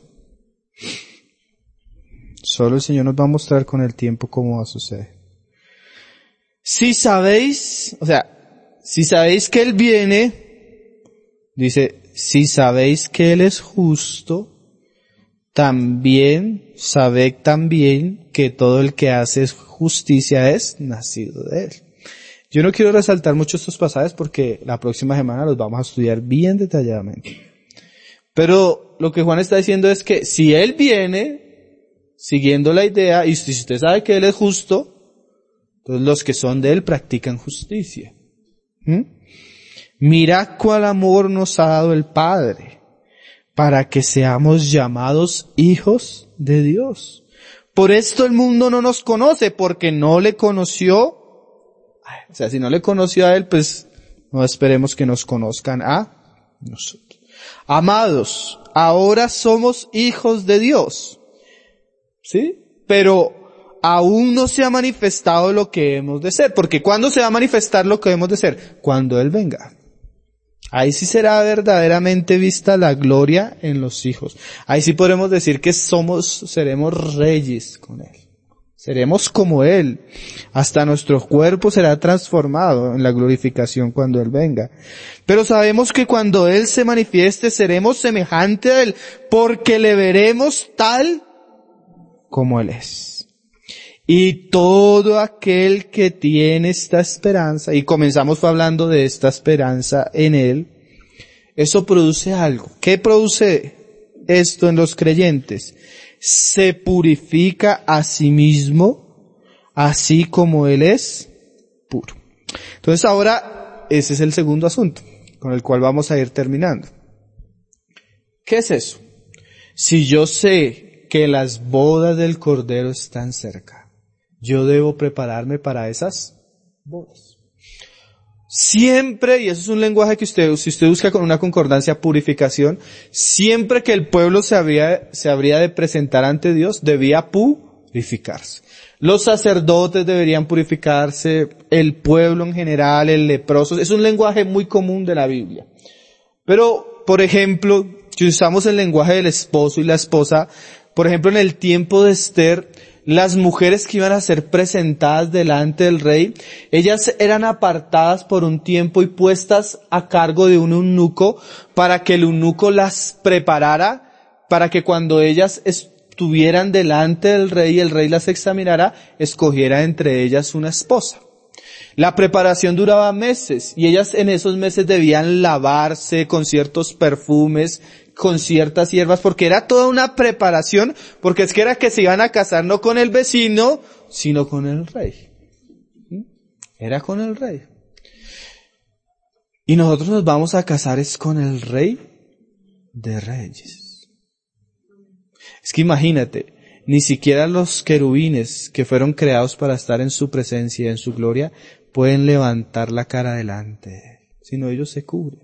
Solo el Señor nos va a mostrar con el tiempo cómo va a suceder. Si sabéis, o sea, si sabéis que Él viene, dice, si sabéis que Él es justo, también sabed también que todo el que hace justicia es nacido de Él. Yo no quiero resaltar mucho estos pasajes porque la próxima semana los vamos a estudiar bien detalladamente. Pero lo que Juan está diciendo es que si Él viene, siguiendo la idea, y si usted sabe que Él es justo, entonces los que son de Él practican justicia. ¿Mm? Mirad cuál amor nos ha dado el Padre, para que seamos llamados hijos de Dios. Por esto el mundo no nos conoce, porque no le conoció. O sea, si no le conoció a Él, pues no esperemos que nos conozcan a nosotros. Amados, ahora somos hijos de Dios. ¿Sí? Pero aún no se ha manifestado lo que hemos de ser. Porque ¿cuándo se va a manifestar lo que hemos de ser? Cuando Él venga. Ahí sí será verdaderamente vista la gloria en los hijos. Ahí sí podremos decir que somos, seremos reyes con Él. Seremos como Él. Hasta nuestro cuerpo será transformado en la glorificación cuando Él venga. Pero sabemos que cuando Él se manifieste seremos semejante a Él, porque le veremos tal como Él es. Y todo aquel que tiene esta esperanza, y comenzamos hablando de esta esperanza en Él, eso produce algo. ¿Qué produce esto en los creyentes? Se purifica a sí mismo, así como Él es puro. Entonces ahora, ese es el segundo asunto, con el cual vamos a ir terminando. ¿Qué es eso? Si yo sé que las bodas del Cordero están cerca, yo debo prepararme para esas bodas. Siempre, y eso es un lenguaje que usted, si usted busca con una concordancia, purificación, siempre que el pueblo se habría, se habría de presentar ante Dios, debía purificarse. Los sacerdotes deberían purificarse, el pueblo en general, el leproso, es un lenguaje muy común de la Biblia. Pero, por ejemplo, si usamos el lenguaje del esposo y la esposa, por ejemplo, en el tiempo de Esther, las mujeres que iban a ser presentadas delante del rey, ellas eran apartadas por un tiempo y puestas a cargo de un eunuco para que el eunuco las preparara, para que cuando ellas estuvieran delante del rey y el rey las examinara, escogiera entre ellas una esposa. La preparación duraba meses y ellas en esos meses debían lavarse con ciertos perfumes, con ciertas hierbas, porque era toda una preparación, porque es que era que se iban a casar no con el vecino, sino con el rey. Era con el rey. Y nosotros nos vamos a casar es con el Rey de Reyes. Es que imagínate, ni siquiera los querubines que fueron creados para estar en su presencia y en su gloria pueden levantar la cara delante, sino ellos se cubren.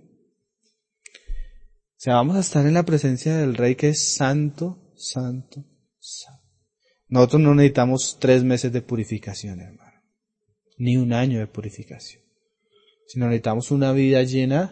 O sea, vamos a estar en la presencia del Rey que es santo, santo, santo. Nosotros no necesitamos tres meses de purificación, hermano. Ni un año de purificación. Sino necesitamos una vida llena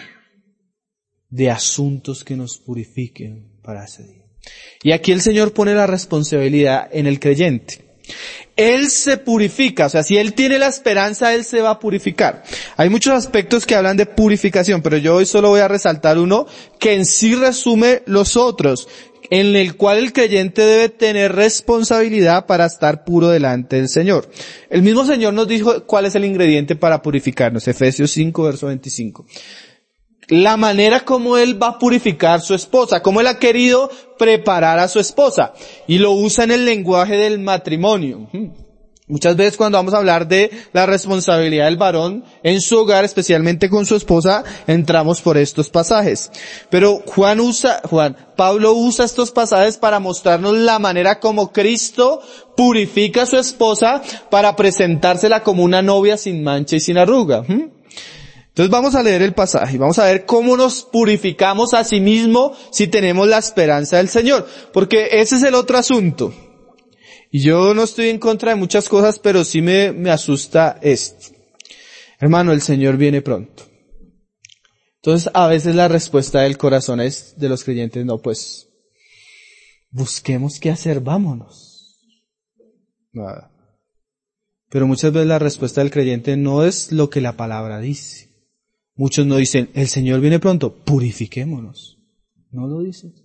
de asuntos que nos purifiquen para ese día. Y aquí el Señor pone la responsabilidad en el creyente. Él se purifica, o sea, si Él tiene la esperanza, Él se va a purificar. Hay muchos aspectos que hablan de purificación, pero yo hoy solo voy a resaltar uno que en sí resume los otros, en el cual el creyente debe tener responsabilidad para estar puro delante del Señor. El mismo Señor nos dijo cuál es el ingrediente para purificarnos, Efesios cinco, verso veinticinco. La manera como Él va a purificar su esposa, como Él ha querido preparar a su esposa. Y lo usa en el lenguaje del matrimonio. Muchas veces cuando vamos a hablar de la responsabilidad del varón en su hogar, especialmente con su esposa, entramos por estos pasajes. Pero Juan usa, Juan, Pablo usa estos pasajes para mostrarnos la manera como Cristo purifica a su esposa para presentársela como una novia sin mancha y sin arruga. Entonces vamos a leer el pasaje y vamos a ver cómo nos purificamos a sí mismo si tenemos la esperanza del Señor. Porque ese es el otro asunto. Y yo no estoy en contra de muchas cosas, pero sí me, me asusta esto. Hermano, el Señor viene pronto. Entonces a veces la respuesta del corazón es de los creyentes, no, pues busquemos qué hacer, vámonos. Nada. Pero muchas veces la respuesta del creyente no es lo que la palabra dice. Muchos no dicen, el Señor viene pronto, purifiquémonos. No lo dicen.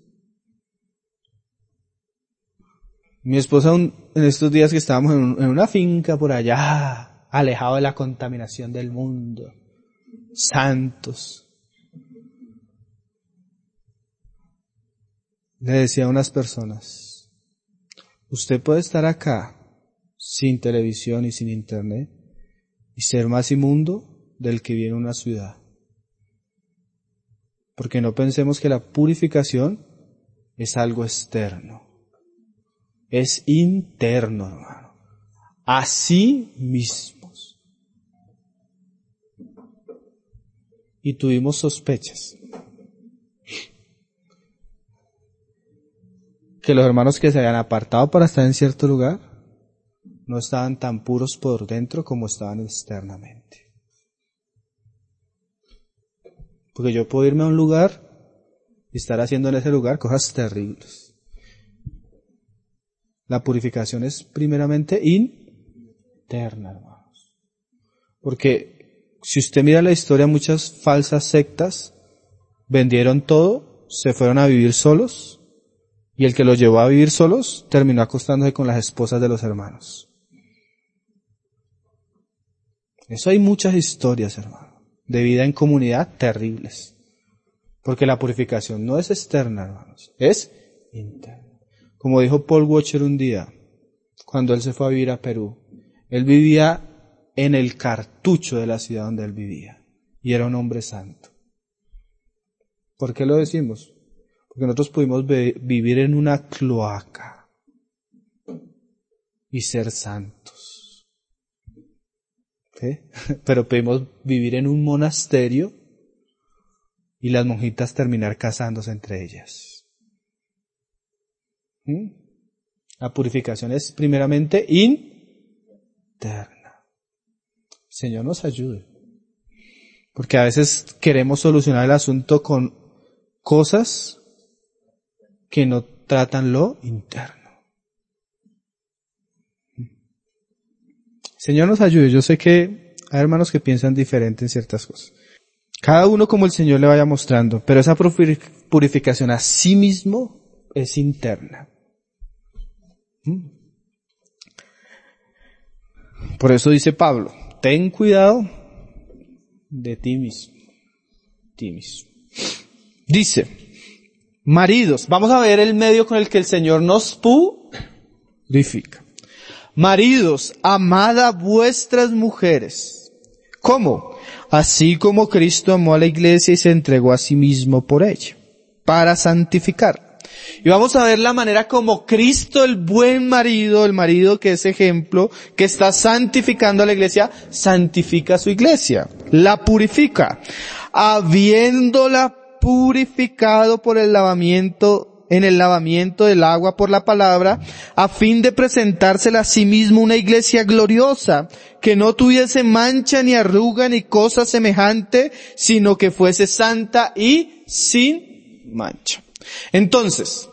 Mi esposa un, en estos días que estábamos en, un, en una finca por allá, alejado de la contaminación del mundo, santos, le decía a unas personas, usted puede estar acá sin televisión y sin internet y ser más inmundo del que viene a una ciudad. Porque no pensemos que la purificación es algo externo. Es interno, hermano. Así mismos. Y tuvimos sospechas. Que los hermanos que se habían apartado para estar en cierto lugar no estaban tan puros por dentro como estaban externamente. Porque yo puedo irme a un lugar y estar haciendo en ese lugar cosas terribles. La purificación es primeramente interna, hermanos. Porque si usted mira la historia, muchas falsas sectas vendieron todo, se fueron a vivir solos, y el que los llevó a vivir solos terminó acostándose con las esposas de los hermanos. Eso hay muchas historias, hermano, de vida en comunidad terribles. Porque la purificación no es externa, hermanos, es interna. Como dijo Paul Washer un día, cuando él se fue a vivir a Perú, él vivía en el cartucho de la ciudad donde él vivía, y era un hombre santo. ¿Por qué lo decimos? Porque nosotros pudimos vivir en una cloaca y ser santos. ¿Sí? Pero pudimos vivir en un monasterio y las monjitas terminar casándose entre ellas. ¿Mm? La purificación es primeramente interna. Señor nos ayude. Porque a veces queremos solucionar el asunto con cosas que no tratan lo interno. Señor nos ayude. Yo sé que hay hermanos que piensan diferente en ciertas cosas. Cada uno como el Señor le vaya mostrando, pero esa purificación a sí mismo es interna. Por eso dice Pablo, ten cuidado de ti mismo. Ti mismo. Dice, maridos, vamos a ver el medio con el que el Señor nos purifica. Maridos, amad a vuestras mujeres. ¿Cómo? Así como Cristo amó a la iglesia y se entregó a sí mismo por ella, para santificarla. Y vamos a ver la manera como Cristo, el buen marido, el marido que es ejemplo, que está santificando a la iglesia, santifica a su iglesia, la purifica, habiéndola purificado por el lavamiento, en el lavamiento del agua por la palabra, a fin de presentársela a sí mismo una iglesia gloriosa, que no tuviese mancha ni arruga ni cosa semejante, sino que fuese santa y sin mancha. Entonces,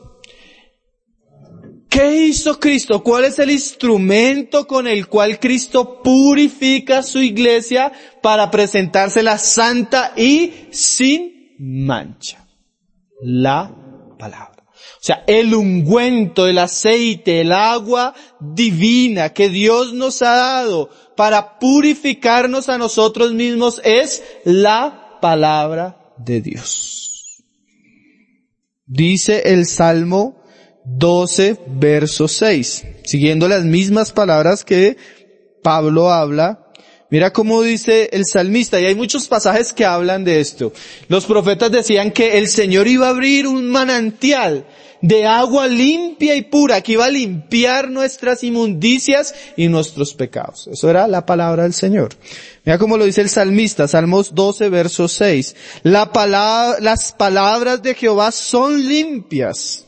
¿qué hizo Cristo? ¿Cuál es el instrumento con el cual Cristo purifica a su iglesia para presentársela santa y sin mancha? La palabra. O sea, el ungüento, el aceite, el agua divina que Dios nos ha dado para purificarnos a nosotros mismos es la palabra de Dios. Dice el Salmo doce, verso seis, siguiendo las mismas palabras que Pablo habla. Mira cómo dice el salmista, y hay muchos pasajes que hablan de esto. Los profetas decían que el Señor iba a abrir un manantial de agua limpia y pura, que iba a limpiar nuestras inmundicias y nuestros pecados. Eso era la palabra del Señor. Mira cómo lo dice el salmista, Salmos doce, verso seis. La palabra, las palabras de Jehová son limpias.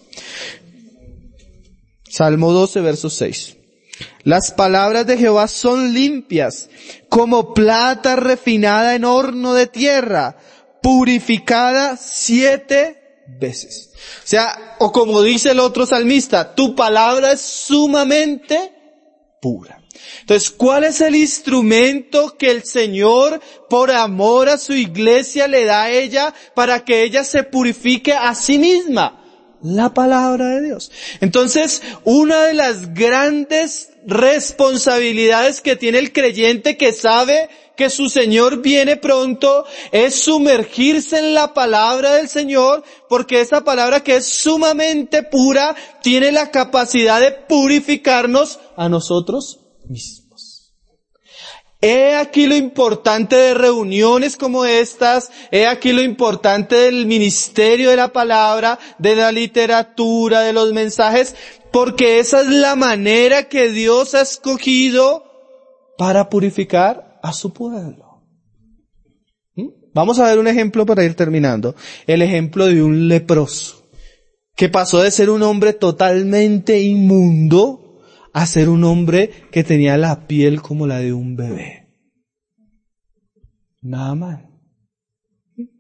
Salmo doce, verso seis. Las palabras de Jehová son limpias, como plata refinada en horno de tierra, purificada siete veces. O sea, o como dice el otro salmista, tu palabra es sumamente pura. Entonces, ¿cuál es el instrumento que el Señor, por amor a su iglesia, le da a ella para que ella se purifique a sí misma? La palabra de Dios. Entonces, una de las grandes responsabilidades que tiene el creyente que sabe que su Señor viene pronto es sumergirse en la palabra del Señor, porque esa palabra que es sumamente pura tiene la capacidad de purificarnos a nosotros mismos. He aquí lo importante de reuniones como estas, he aquí lo importante del ministerio de la palabra, de la literatura, de los mensajes, porque esa es la manera que Dios ha escogido para purificar a su pueblo. ¿Mm? Vamos a ver un ejemplo para ir terminando. El ejemplo de un leproso, que pasó de ser un hombre totalmente inmundo a ser un hombre que tenía la piel como la de un bebé. Nada mal.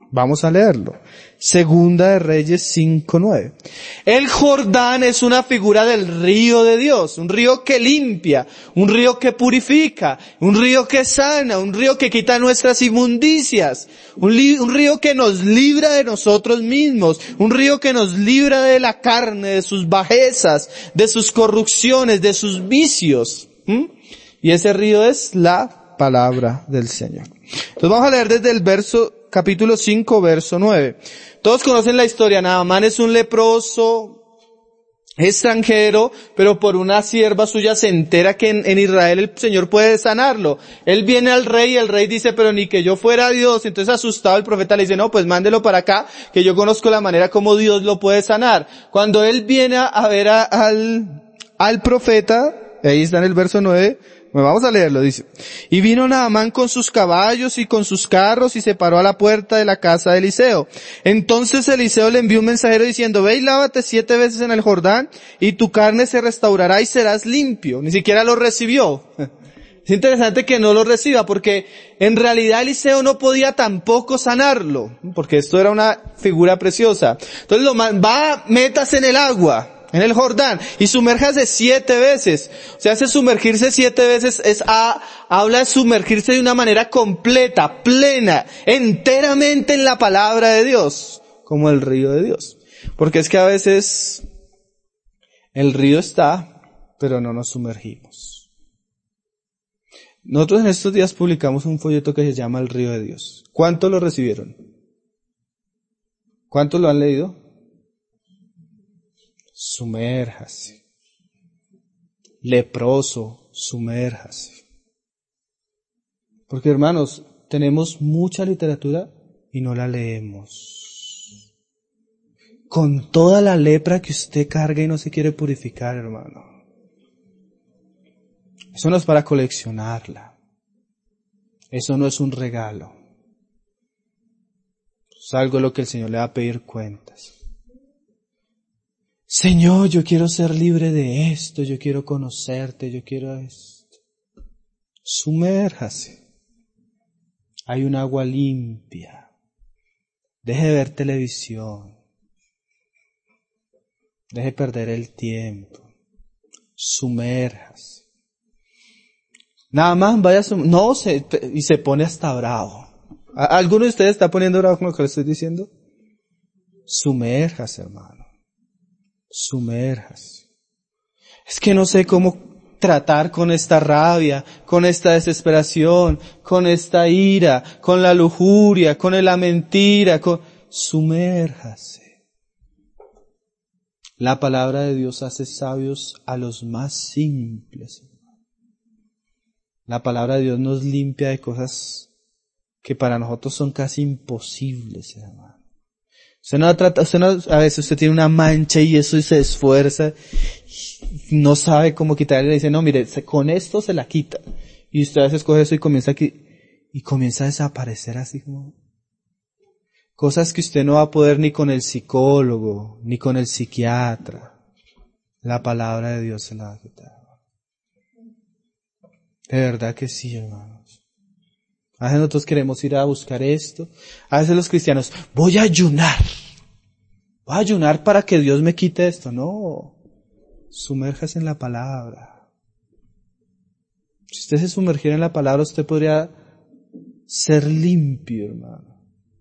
Vamos a leerlo. Segunda de Reyes cinco nueve. El Jordán es una figura del río de Dios, un río que limpia, un río que purifica, un río que sana, un río que quita nuestras inmundicias, un, li- un río que nos libra de nosotros mismos, un río que nos libra de la carne, de sus bajezas, de sus corrupciones, de sus vicios. ¿Mm? Y ese río es la palabra del Señor. Entonces vamos a leer desde el verso capítulo cinco, verso nueve. Todos conocen la historia. Naamán es un leproso extranjero, pero por una sierva suya se entera que en, en Israel el Señor puede sanarlo. Él viene al rey y el rey dice, pero ni que yo fuera Dios. Entonces asustado el profeta le dice, no, pues mándelo para acá, que yo conozco la manera como Dios lo puede sanar. Cuando él viene a, a ver a, al, al profeta, ahí está en el verso nueve, bueno, vamos a leerlo, dice. Y vino Naamán con sus caballos y con sus carros y se paró a la puerta de la casa de Eliseo. Entonces Eliseo le envió un mensajero diciendo, ve y lávate siete veces en el Jordán y tu carne se restaurará y serás limpio. Ni siquiera lo recibió. Es interesante que no lo reciba porque en realidad Eliseo no podía tampoco sanarlo, porque esto era una figura preciosa. Entonces lo man- va, métase en el agua. En el Jordán, y sumérjase siete veces. O sea, ese sumergirse siete veces es a, habla de sumergirse de una manera completa, plena, enteramente en la palabra de Dios, como el río de Dios. Porque es que a veces el río está, pero no nos sumergimos. Nosotros en estos días publicamos un folleto que se llama El Río de Dios. ¿Cuántos lo recibieron? ¿Cuántos lo han leído? Sumérjase. Leproso, sumérjase. Porque hermanos, tenemos mucha literatura y no la leemos. Con toda la lepra que usted carga y no se quiere purificar, hermano. Eso no es para coleccionarla. Eso no es un regalo. Es algo de lo que el Señor le va a pedir cuentas. Señor, yo quiero ser libre de esto, yo quiero conocerte, yo quiero esto. Sumérjase. Hay un agua limpia. Deje de ver televisión. Deje perder el tiempo. Sumérjase. Nada más vaya a sum- no se, y se pone hasta bravo. ¿Alguno de ustedes está poniendo bravo con lo que le estoy diciendo? Sumérjase, hermano. Sumérjase. Es que no sé cómo tratar con esta rabia, con esta desesperación, con esta ira, con la lujuria, con la mentira, con... Sumérjase. La palabra de Dios hace sabios a los más simples. La palabra de Dios nos limpia de cosas que para nosotros son casi imposibles, hermano. Usted no trata, usted no, a veces usted tiene una mancha y eso y se esfuerza, y no sabe cómo quitarle, y le dice, no, mire, con esto se la quita. Y usted a veces coge eso y comienza aquí, y comienza a desaparecer así como, cosas que usted no va a poder ni con el psicólogo, ni con el psiquiatra. La palabra de Dios se la va a quitar. De verdad que sí, hermanos. A veces nosotros queremos ir a buscar esto. A veces los cristianos, voy a ayunar. Voy a ayunar para que Dios me quite esto. No. Sumérjase en la palabra. Si usted se sumergiera en la palabra, usted podría ser limpio, hermano.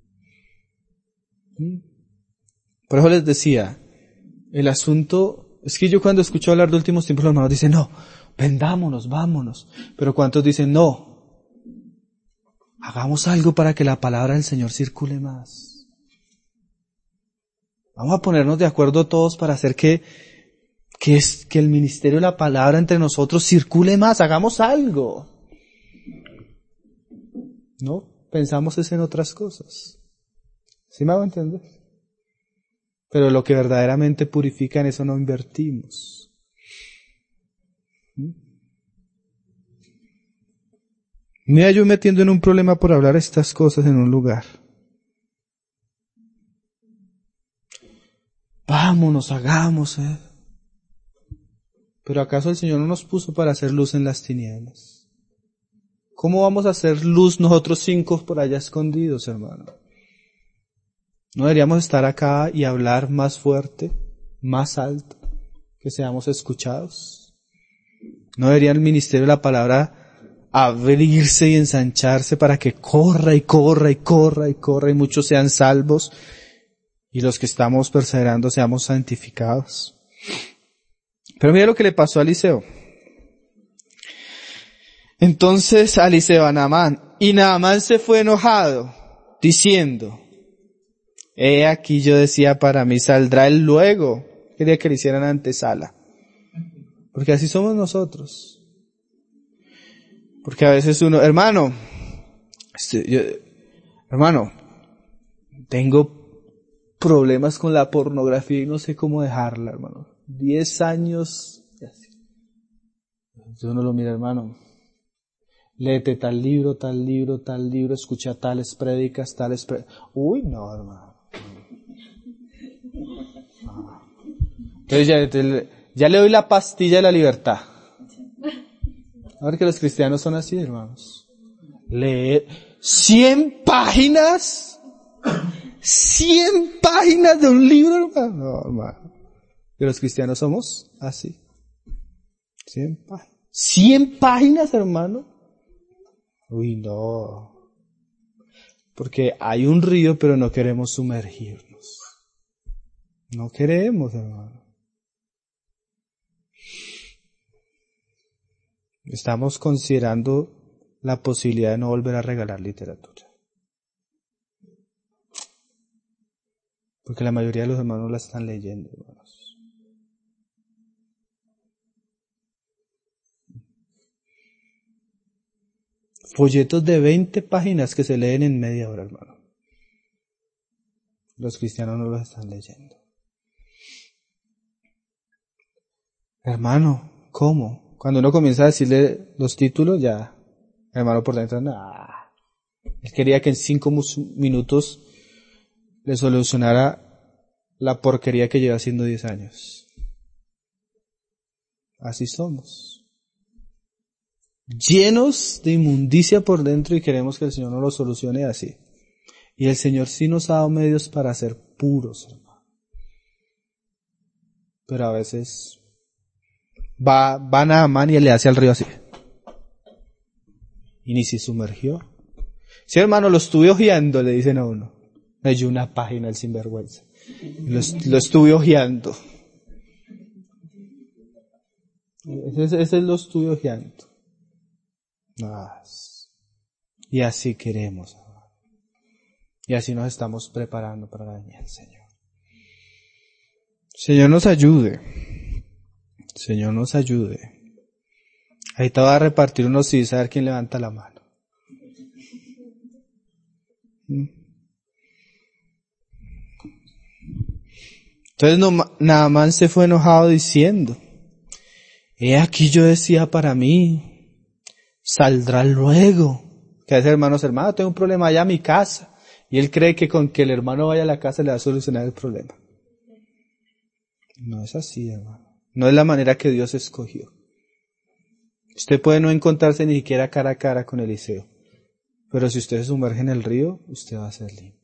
Por eso les decía, el asunto, es que yo cuando escucho hablar de últimos tiempos, los hermanos dicen, no, vendámonos, vámonos. Pero ¿cuántos dicen, no, hagamos algo para que la palabra del Señor circule más? Vamos a ponernos de acuerdo todos para hacer que, que, es, que el ministerio de la palabra entre nosotros circule más, hagamos algo. ¿No? Pensamos es en otras cosas. ¿Sí me hago entender? Pero lo que verdaderamente purifica, en eso no invertimos. ¿Mm? Me hallo metiendo en un problema por hablar estas cosas en un lugar. Vámonos, hagamos, eh. Pero ¿acaso el Señor no nos puso para hacer luz en las tinieblas? ¿Cómo vamos a hacer luz nosotros cinco por allá escondidos, hermano? ¿No deberíamos estar acá y hablar más fuerte, más alto, que seamos escuchados? ¿No debería el ministerio de la palabra abrirse y ensancharse para que corra y corra y corra y corra y muchos sean salvos y los que estamos perseverando seamos santificados? Pero mira lo que le pasó a Eliseo. Entonces a Eliseo, a Naamán, y Naamán se fue enojado, diciendo, he aquí yo decía para mí, saldrá él luego. Quería que le hicieran antesala. Porque así somos nosotros. Porque a veces uno, hermano, este, yo, hermano, tengo problemas con la pornografía y no sé cómo dejarla, hermano. Diez años, y así. Entonces uno lo mira, hermano, léete tal libro, tal libro, tal libro, escucha tales prédicas, tales prédicas. Uy, no, hermano. Entonces ya, ya le doy la pastilla de la libertad. A ver que los cristianos son así, hermanos. Leer cien páginas, cien páginas de un libro, hermano. No, hermano. Que los cristianos somos así. Cien páginas. Cien páginas, hermano. Uy, no. Porque hay un río, pero no queremos sumergirnos. No queremos, hermano. Estamos considerando la posibilidad de no volver a regalar literatura. Porque la mayoría de los hermanos la están leyendo, hermanos. Folletos de veinte páginas que se leen en media hora, hermano. Los cristianos no los están leyendo. Hermano, ¿cómo? Cuando uno comienza a decirle los títulos, ya, hermano por dentro, nah. Él quería que en cinco minutos le solucionara la porquería que lleva haciendo diez años. Así somos. Llenos de inmundicia por dentro y queremos que el Señor nos lo solucione así. Y el Señor sí nos ha dado medios para ser puros, hermano. Pero a veces va, va a Naamán y le hace al río así. Y ni se sumergió. Sí, hermano, lo estuve ojeando, le dicen a uno. Leyó una página el sinvergüenza. Lo, lo estuve ojeando. Ese, ese lo estuve ojeando. Ah, y así queremos. Y así nos estamos preparando para la venida del Señor. Señor nos ayude. Señor nos ayude. Ahí te va a repartir unos sí, a ver quién levanta la mano. Entonces Naamán se fue enojado diciendo, he aquí yo decía para mí, saldrá luego. Que hace hermanos, hermano, tengo un problema allá en mi casa. Y él cree que con que el hermano vaya a la casa le va a solucionar el problema. No es así, hermano. No es la manera que Dios escogió. Usted puede no encontrarse ni siquiera cara a cara con Eliseo. Pero si usted se sumerge en el río, usted va a ser limpio.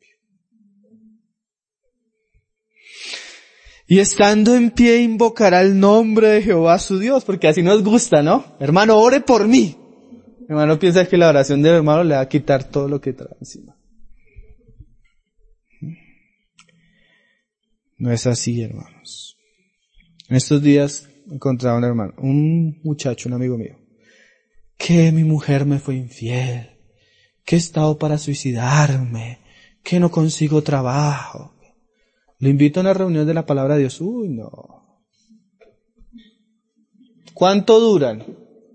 Y estando en pie invocará el nombre de Jehová su Dios, porque así nos gusta, ¿no? Hermano, ore por mí. Hermano piensa que la oración del hermano le va a quitar todo lo que trae encima. No es así, hermanos. En estos días encontraba un hermano, un muchacho, un amigo mío, que mi mujer me fue infiel, que he estado para suicidarme, que no consigo trabajo. Lo invito a una reunión de la palabra de Dios. Uy, no. ¿Cuánto duran?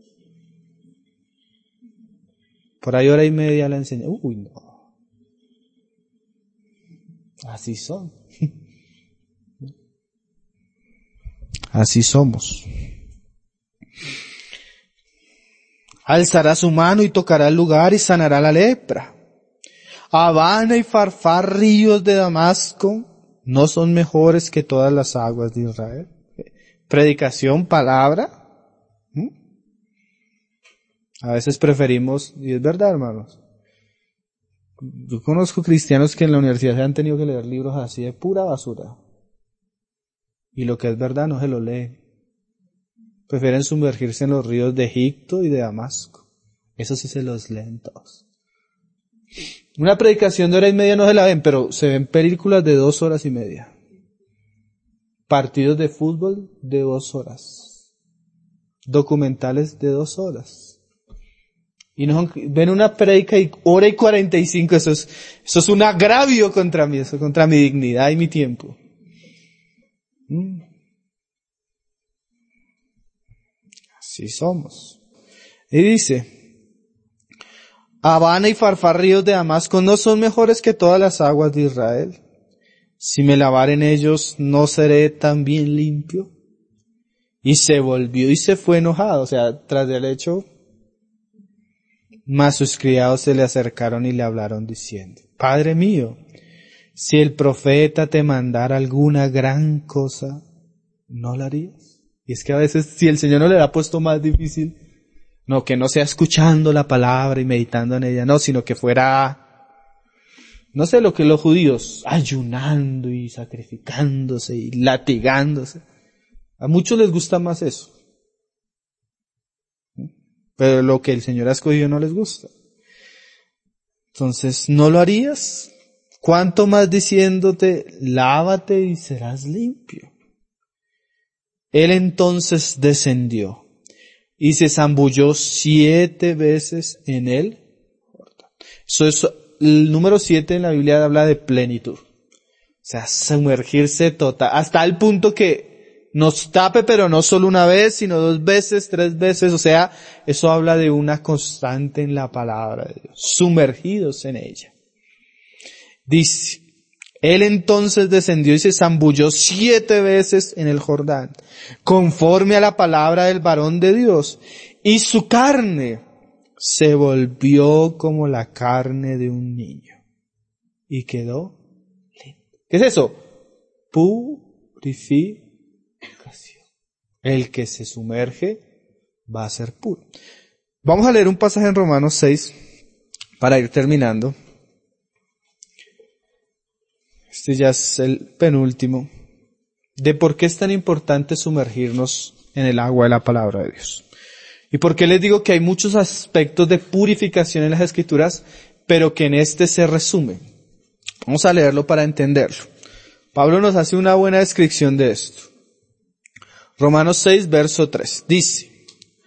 Por ahí hora y media la enseña. Uy, no. Así son. Así somos. Alzará su mano y tocará el lugar y sanará la lepra. Habana y Farfar, ríos de Damasco, no son mejores que todas las aguas de Israel. Predicación, palabra. ¿Mm? A veces preferimos, y es verdad, hermanos, Yo conozco cristianos que en la universidad se han tenido que leer libros así de pura basura. Y lo que es verdad no se lo leen. Prefieren sumergirse en los ríos de Egipto y de Damasco. Eso sí se los leen todos. Una predicación de hora y media no se la ven, pero se ven películas de dos horas y media. Partidos de fútbol de dos horas. Documentales de dos horas. Y no ven una predica y hora y cuarenta y cinco. Eso es, eso es un agravio contra mí, eso, contra mi dignidad y mi tiempo. ¿Mm? Así somos. Y dice, Habana y Farfar, de Damasco, ¿no son mejores que todas las aguas de Israel? Si me lavar en ellos, ¿no seré también limpio? Y se volvió y se fue enojado, o sea, tras del hecho, mas sus criados se le acercaron y le hablaron diciendo, Padre mío, si el profeta te mandara alguna gran cosa, ¿no la harías? Y es que a veces, si el Señor no le ha puesto más difícil, no, que no sea escuchando la palabra y meditando en ella, no, sino que fuera, no sé lo que los judíos, ayunando y sacrificándose y latigándose. A muchos les gusta más eso. Pero lo que el Señor ha escogido no les gusta. Entonces, ¿no lo harías? ¿Cuánto más diciéndote, lávate y serás limpio? Él entonces descendió y se zambulló siete veces en él. Eso es, el número siete en la Biblia habla de plenitud. O sea, sumergirse total, hasta el punto que nos tape, pero no solo una vez, sino dos veces, tres veces. O sea, eso habla de una constante en la palabra de Dios, sumergidos en ella. Dice, él entonces descendió y se zambulló siete veces en el Jordán, conforme a la palabra del varón de Dios, y su carne se volvió como la carne de un niño, y quedó limpio. ¿Qué es eso? Purificación. El que se sumerge va a ser puro. Vamos a leer un pasaje en Romanos seis para ir terminando. Este ya es el penúltimo, de por qué es tan importante sumergirnos en el agua de la palabra de Dios. Y por qué les digo que hay muchos aspectos de purificación en las Escrituras, pero que en este se resume. Vamos a leerlo para entenderlo. Pablo nos hace una buena descripción de esto. Romanos seis, verso tres, dice,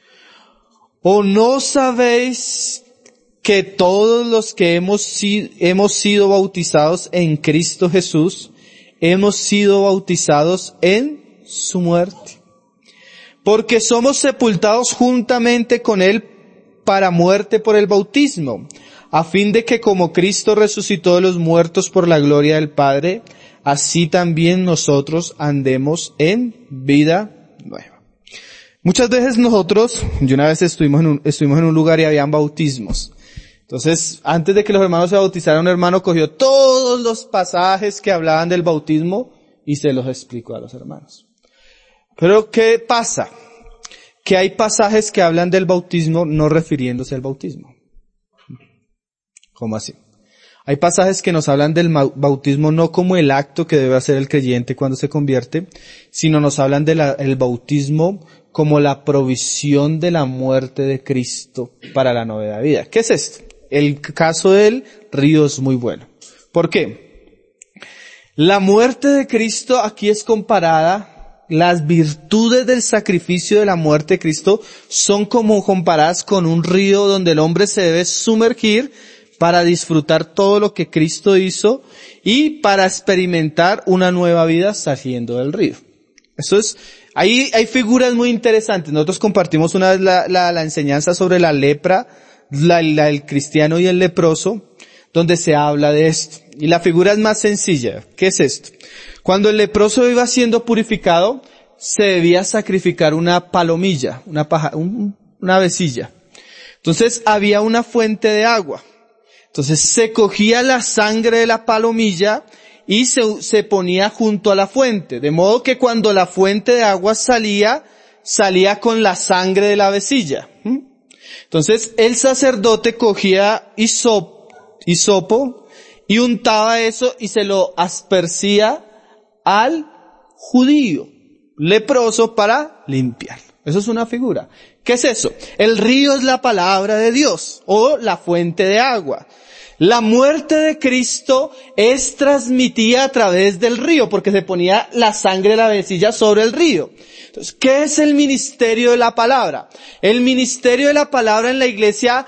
¿o no sabéis que todos los que hemos sido, hemos sido bautizados en Cristo Jesús, hemos sido bautizados en su muerte? Porque somos sepultados juntamente con Él para muerte por el bautismo, a fin de que como Cristo resucitó de los muertos por la gloria del Padre, así también nosotros andemos en vida nueva. Muchas veces nosotros, yo una vez estuvimos en un, estuvimos en un lugar y habían bautismos. Entonces, antes de que los hermanos se bautizaran, un hermano cogió todos los pasajes que hablaban del bautismo y se los explicó a los hermanos. Pero, ¿qué pasa? Que hay pasajes que hablan del bautismo no refiriéndose al bautismo. ¿Cómo así? Hay pasajes que nos hablan del bautismo no como el acto que debe hacer el creyente cuando se convierte, sino nos hablan del bautismo como la provisión de la muerte de Cristo para la nueva vida. ¿Qué es esto? El caso del río es muy bueno. ¿Por qué? La muerte de Cristo aquí es comparada, las virtudes del sacrificio de la muerte de Cristo son como comparadas con un río donde el hombre se debe sumergir para disfrutar todo lo que Cristo hizo y para experimentar una nueva vida saliendo del río. Eso es, ahí hay figuras muy interesantes. Nosotros compartimos una vez la, la, la enseñanza sobre la lepra, la, la, el cristiano y el leproso, donde se habla de esto. Y la figura es más sencilla. ¿Qué es esto? Cuando el leproso iba siendo purificado, se debía sacrificar una palomilla, una paja, un, una avecilla. Entonces había una fuente de agua. Entonces se cogía la sangre de la palomilla y se, se ponía junto a la fuente, de modo que cuando la fuente de agua salía, salía con la sangre de la avecilla. Entonces el sacerdote cogía hisopo, hisopo y untaba eso y se lo aspercía al judío leproso para limpiarlo. Eso es una figura. ¿Qué es eso? El río es la palabra de Dios o la fuente de agua. La muerte de Cristo es transmitida a través del río porque se ponía la sangre de la vecilla sobre el río. Entonces, ¿qué es el ministerio de la palabra? El ministerio de la palabra en la iglesia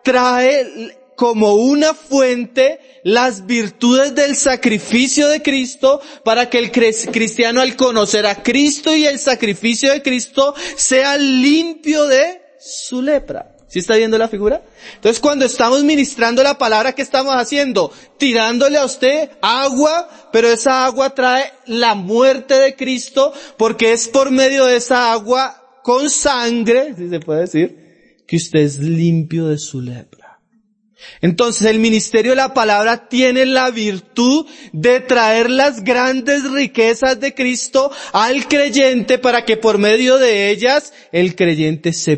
trae como una fuente las virtudes del sacrificio de Cristo para que el cristiano, al conocer a Cristo y el sacrificio de Cristo, sea limpio de su lepra. ¿Sí está viendo la figura? Entonces, cuando estamos ministrando la palabra, ¿qué estamos haciendo? Tirándole a usted agua, pero esa agua trae la muerte de Cristo, porque es por medio de esa agua con sangre, si se puede decir, que usted es limpio de su lepra. Entonces el ministerio de la palabra tiene la virtud de traer las grandes riquezas de Cristo al creyente para que por medio de ellas el creyente se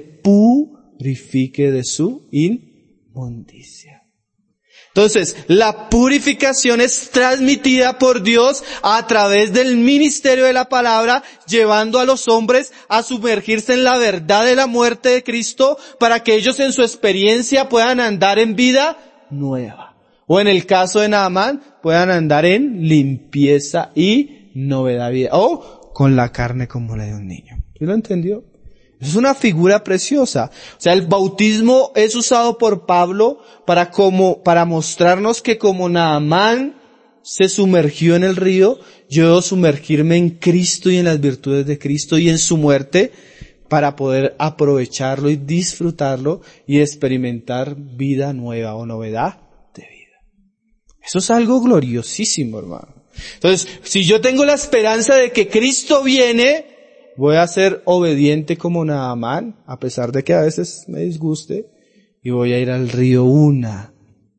purifique de su inmundicia. Entonces, la purificación es transmitida por Dios a través del ministerio de la palabra, llevando a los hombres a sumergirse en la verdad de la muerte de Cristo para que ellos en su experiencia puedan andar en vida nueva. O en el caso de Naamán, puedan andar en limpieza y novedad de vida. O con la carne como la de un niño. ¿Sí lo entendió? Es una figura preciosa. O sea, el bautismo es usado por Pablo para como, para mostrarnos que como Naamán se sumergió en el río, yo debo sumergirme en Cristo y en las virtudes de Cristo y en su muerte para poder aprovecharlo y disfrutarlo y experimentar vida nueva o novedad de vida. Eso es algo gloriosísimo, hermano. Entonces, si yo tengo la esperanza de que Cristo viene, voy a ser obediente como Naamán, a pesar de que a veces me disguste, y voy a ir al río una,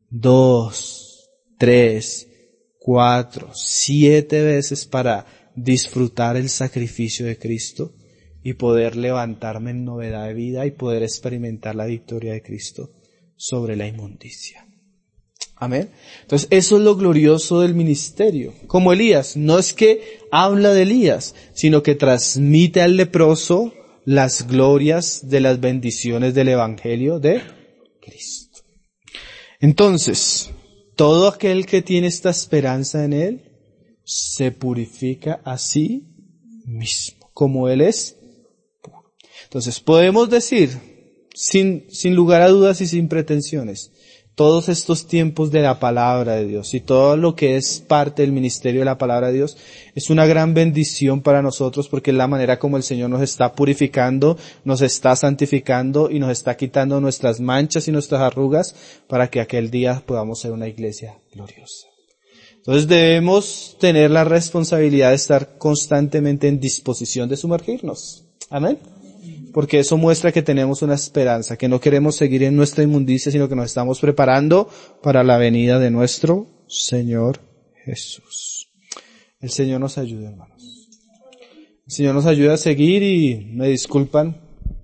dos, tres, cuatro, siete veces para disfrutar el sacrificio de Cristo y poder levantarme en novedad de vida y poder experimentar la victoria de Cristo sobre la inmundicia. Amén. Entonces, eso es lo glorioso del ministerio. Como Elías, no es que habla de Elías, sino que transmite al leproso las glorias de las bendiciones del evangelio de Cristo. Entonces, todo aquel que tiene esta esperanza en él, se purifica a sí mismo, como él es puro. Entonces, podemos decir, sin, sin lugar a dudas y sin pretensiones, todos estos tiempos de la palabra de Dios y todo lo que es parte del ministerio de la palabra de Dios es una gran bendición para nosotros porque es la manera como el Señor nos está purificando, nos está santificando y nos está quitando nuestras manchas y nuestras arrugas para que aquel día podamos ser una iglesia gloriosa. Entonces debemos tener la responsabilidad de estar constantemente en disposición de sumergirnos. Amén. Porque eso muestra que tenemos una esperanza, que no queremos seguir en nuestra inmundicia, sino que nos estamos preparando para la venida de nuestro Señor Jesús. El Señor nos ayude, hermanos. El Señor nos ayude a seguir y me disculpan.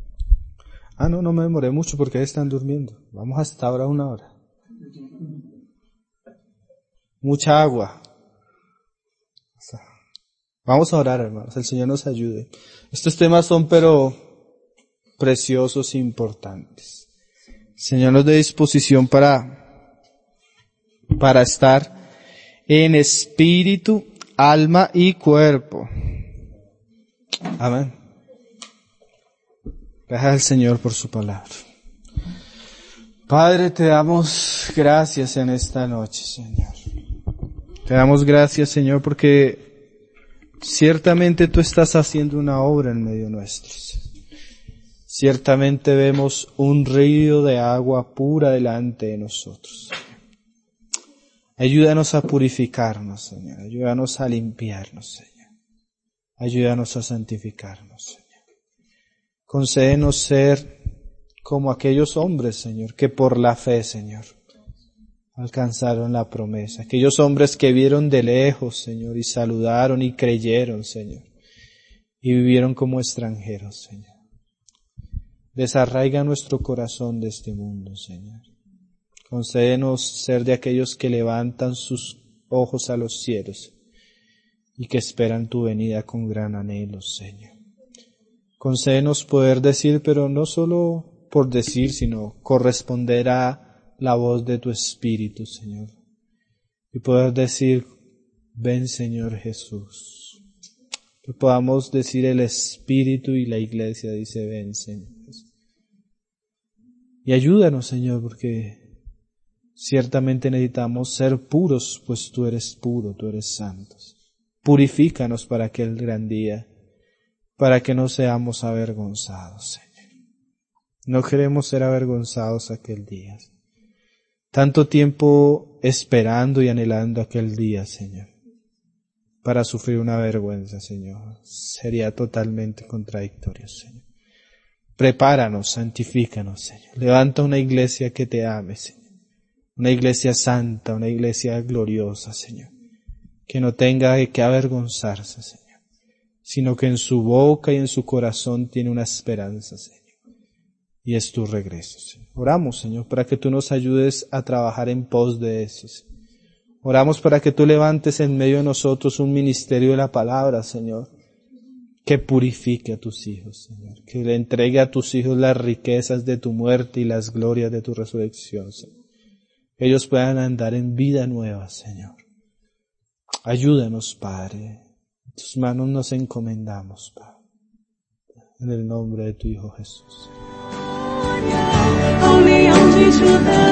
Ah, no, no me demoré mucho porque están durmiendo. Vamos hasta ahora una hora. Mucha agua. Vamos a orar, hermanos. El Señor nos ayude. Estos temas son, pero preciosos e importantes. Señor nos dé disposición para, para estar en espíritu, alma y cuerpo. Amén. Gracias al Señor por su palabra. Padre, te damos gracias en esta noche, Señor. Te damos gracias, Señor, porque ciertamente tú estás haciendo una obra en medio nuestro. Ciertamente vemos un río de agua pura delante de nosotros. Ayúdanos a purificarnos, Señor. Ayúdanos a limpiarnos, Señor. Ayúdanos a santificarnos, Señor. Concédenos ser como aquellos hombres, Señor, que por la fe, Señor, alcanzaron la promesa. Aquellos hombres que vieron de lejos, Señor, y saludaron y creyeron, Señor, y vivieron como extranjeros, Señor. Desarraiga nuestro corazón de este mundo, Señor. Concédenos ser de aquellos que levantan sus ojos a los cielos y que esperan tu venida con gran anhelo, Señor. Concédenos poder decir, pero no solo por decir, sino corresponder a la voz de tu Espíritu, Señor. Y poder decir, ven, Señor Jesús. Que podamos decir el Espíritu y la Iglesia dice, ven, Señor. Y ayúdanos, Señor, porque ciertamente necesitamos ser puros, pues tú eres puro, tú eres santo. Purifícanos para aquel gran día, para que no seamos avergonzados, Señor. No queremos ser avergonzados aquel día. Tanto tiempo esperando y anhelando aquel día, Señor, para sufrir una vergüenza, Señor. Sería totalmente contradictorio, Señor. Prepáranos, santifícanos, Señor. Levanta una iglesia que te ame, Señor. Una iglesia santa, una iglesia gloriosa, Señor. Que no tenga que avergonzarse, Señor, sino que en su boca y en su corazón tiene una esperanza, Señor. Y es tu regreso, Señor. Oramos, Señor, para que tú nos ayudes a trabajar en pos de eso, Señor. Oramos para que tú levantes en medio de nosotros un ministerio de la palabra, Señor, que purifique a tus hijos, Señor, que le entregue a tus hijos las riquezas de tu muerte y las glorias de tu resurrección, Señor. Que ellos puedan andar en vida nueva, Señor. Ayúdanos, Padre. En tus manos nos encomendamos, Padre. En el nombre de tu Hijo Jesús. Ao leão de Judá.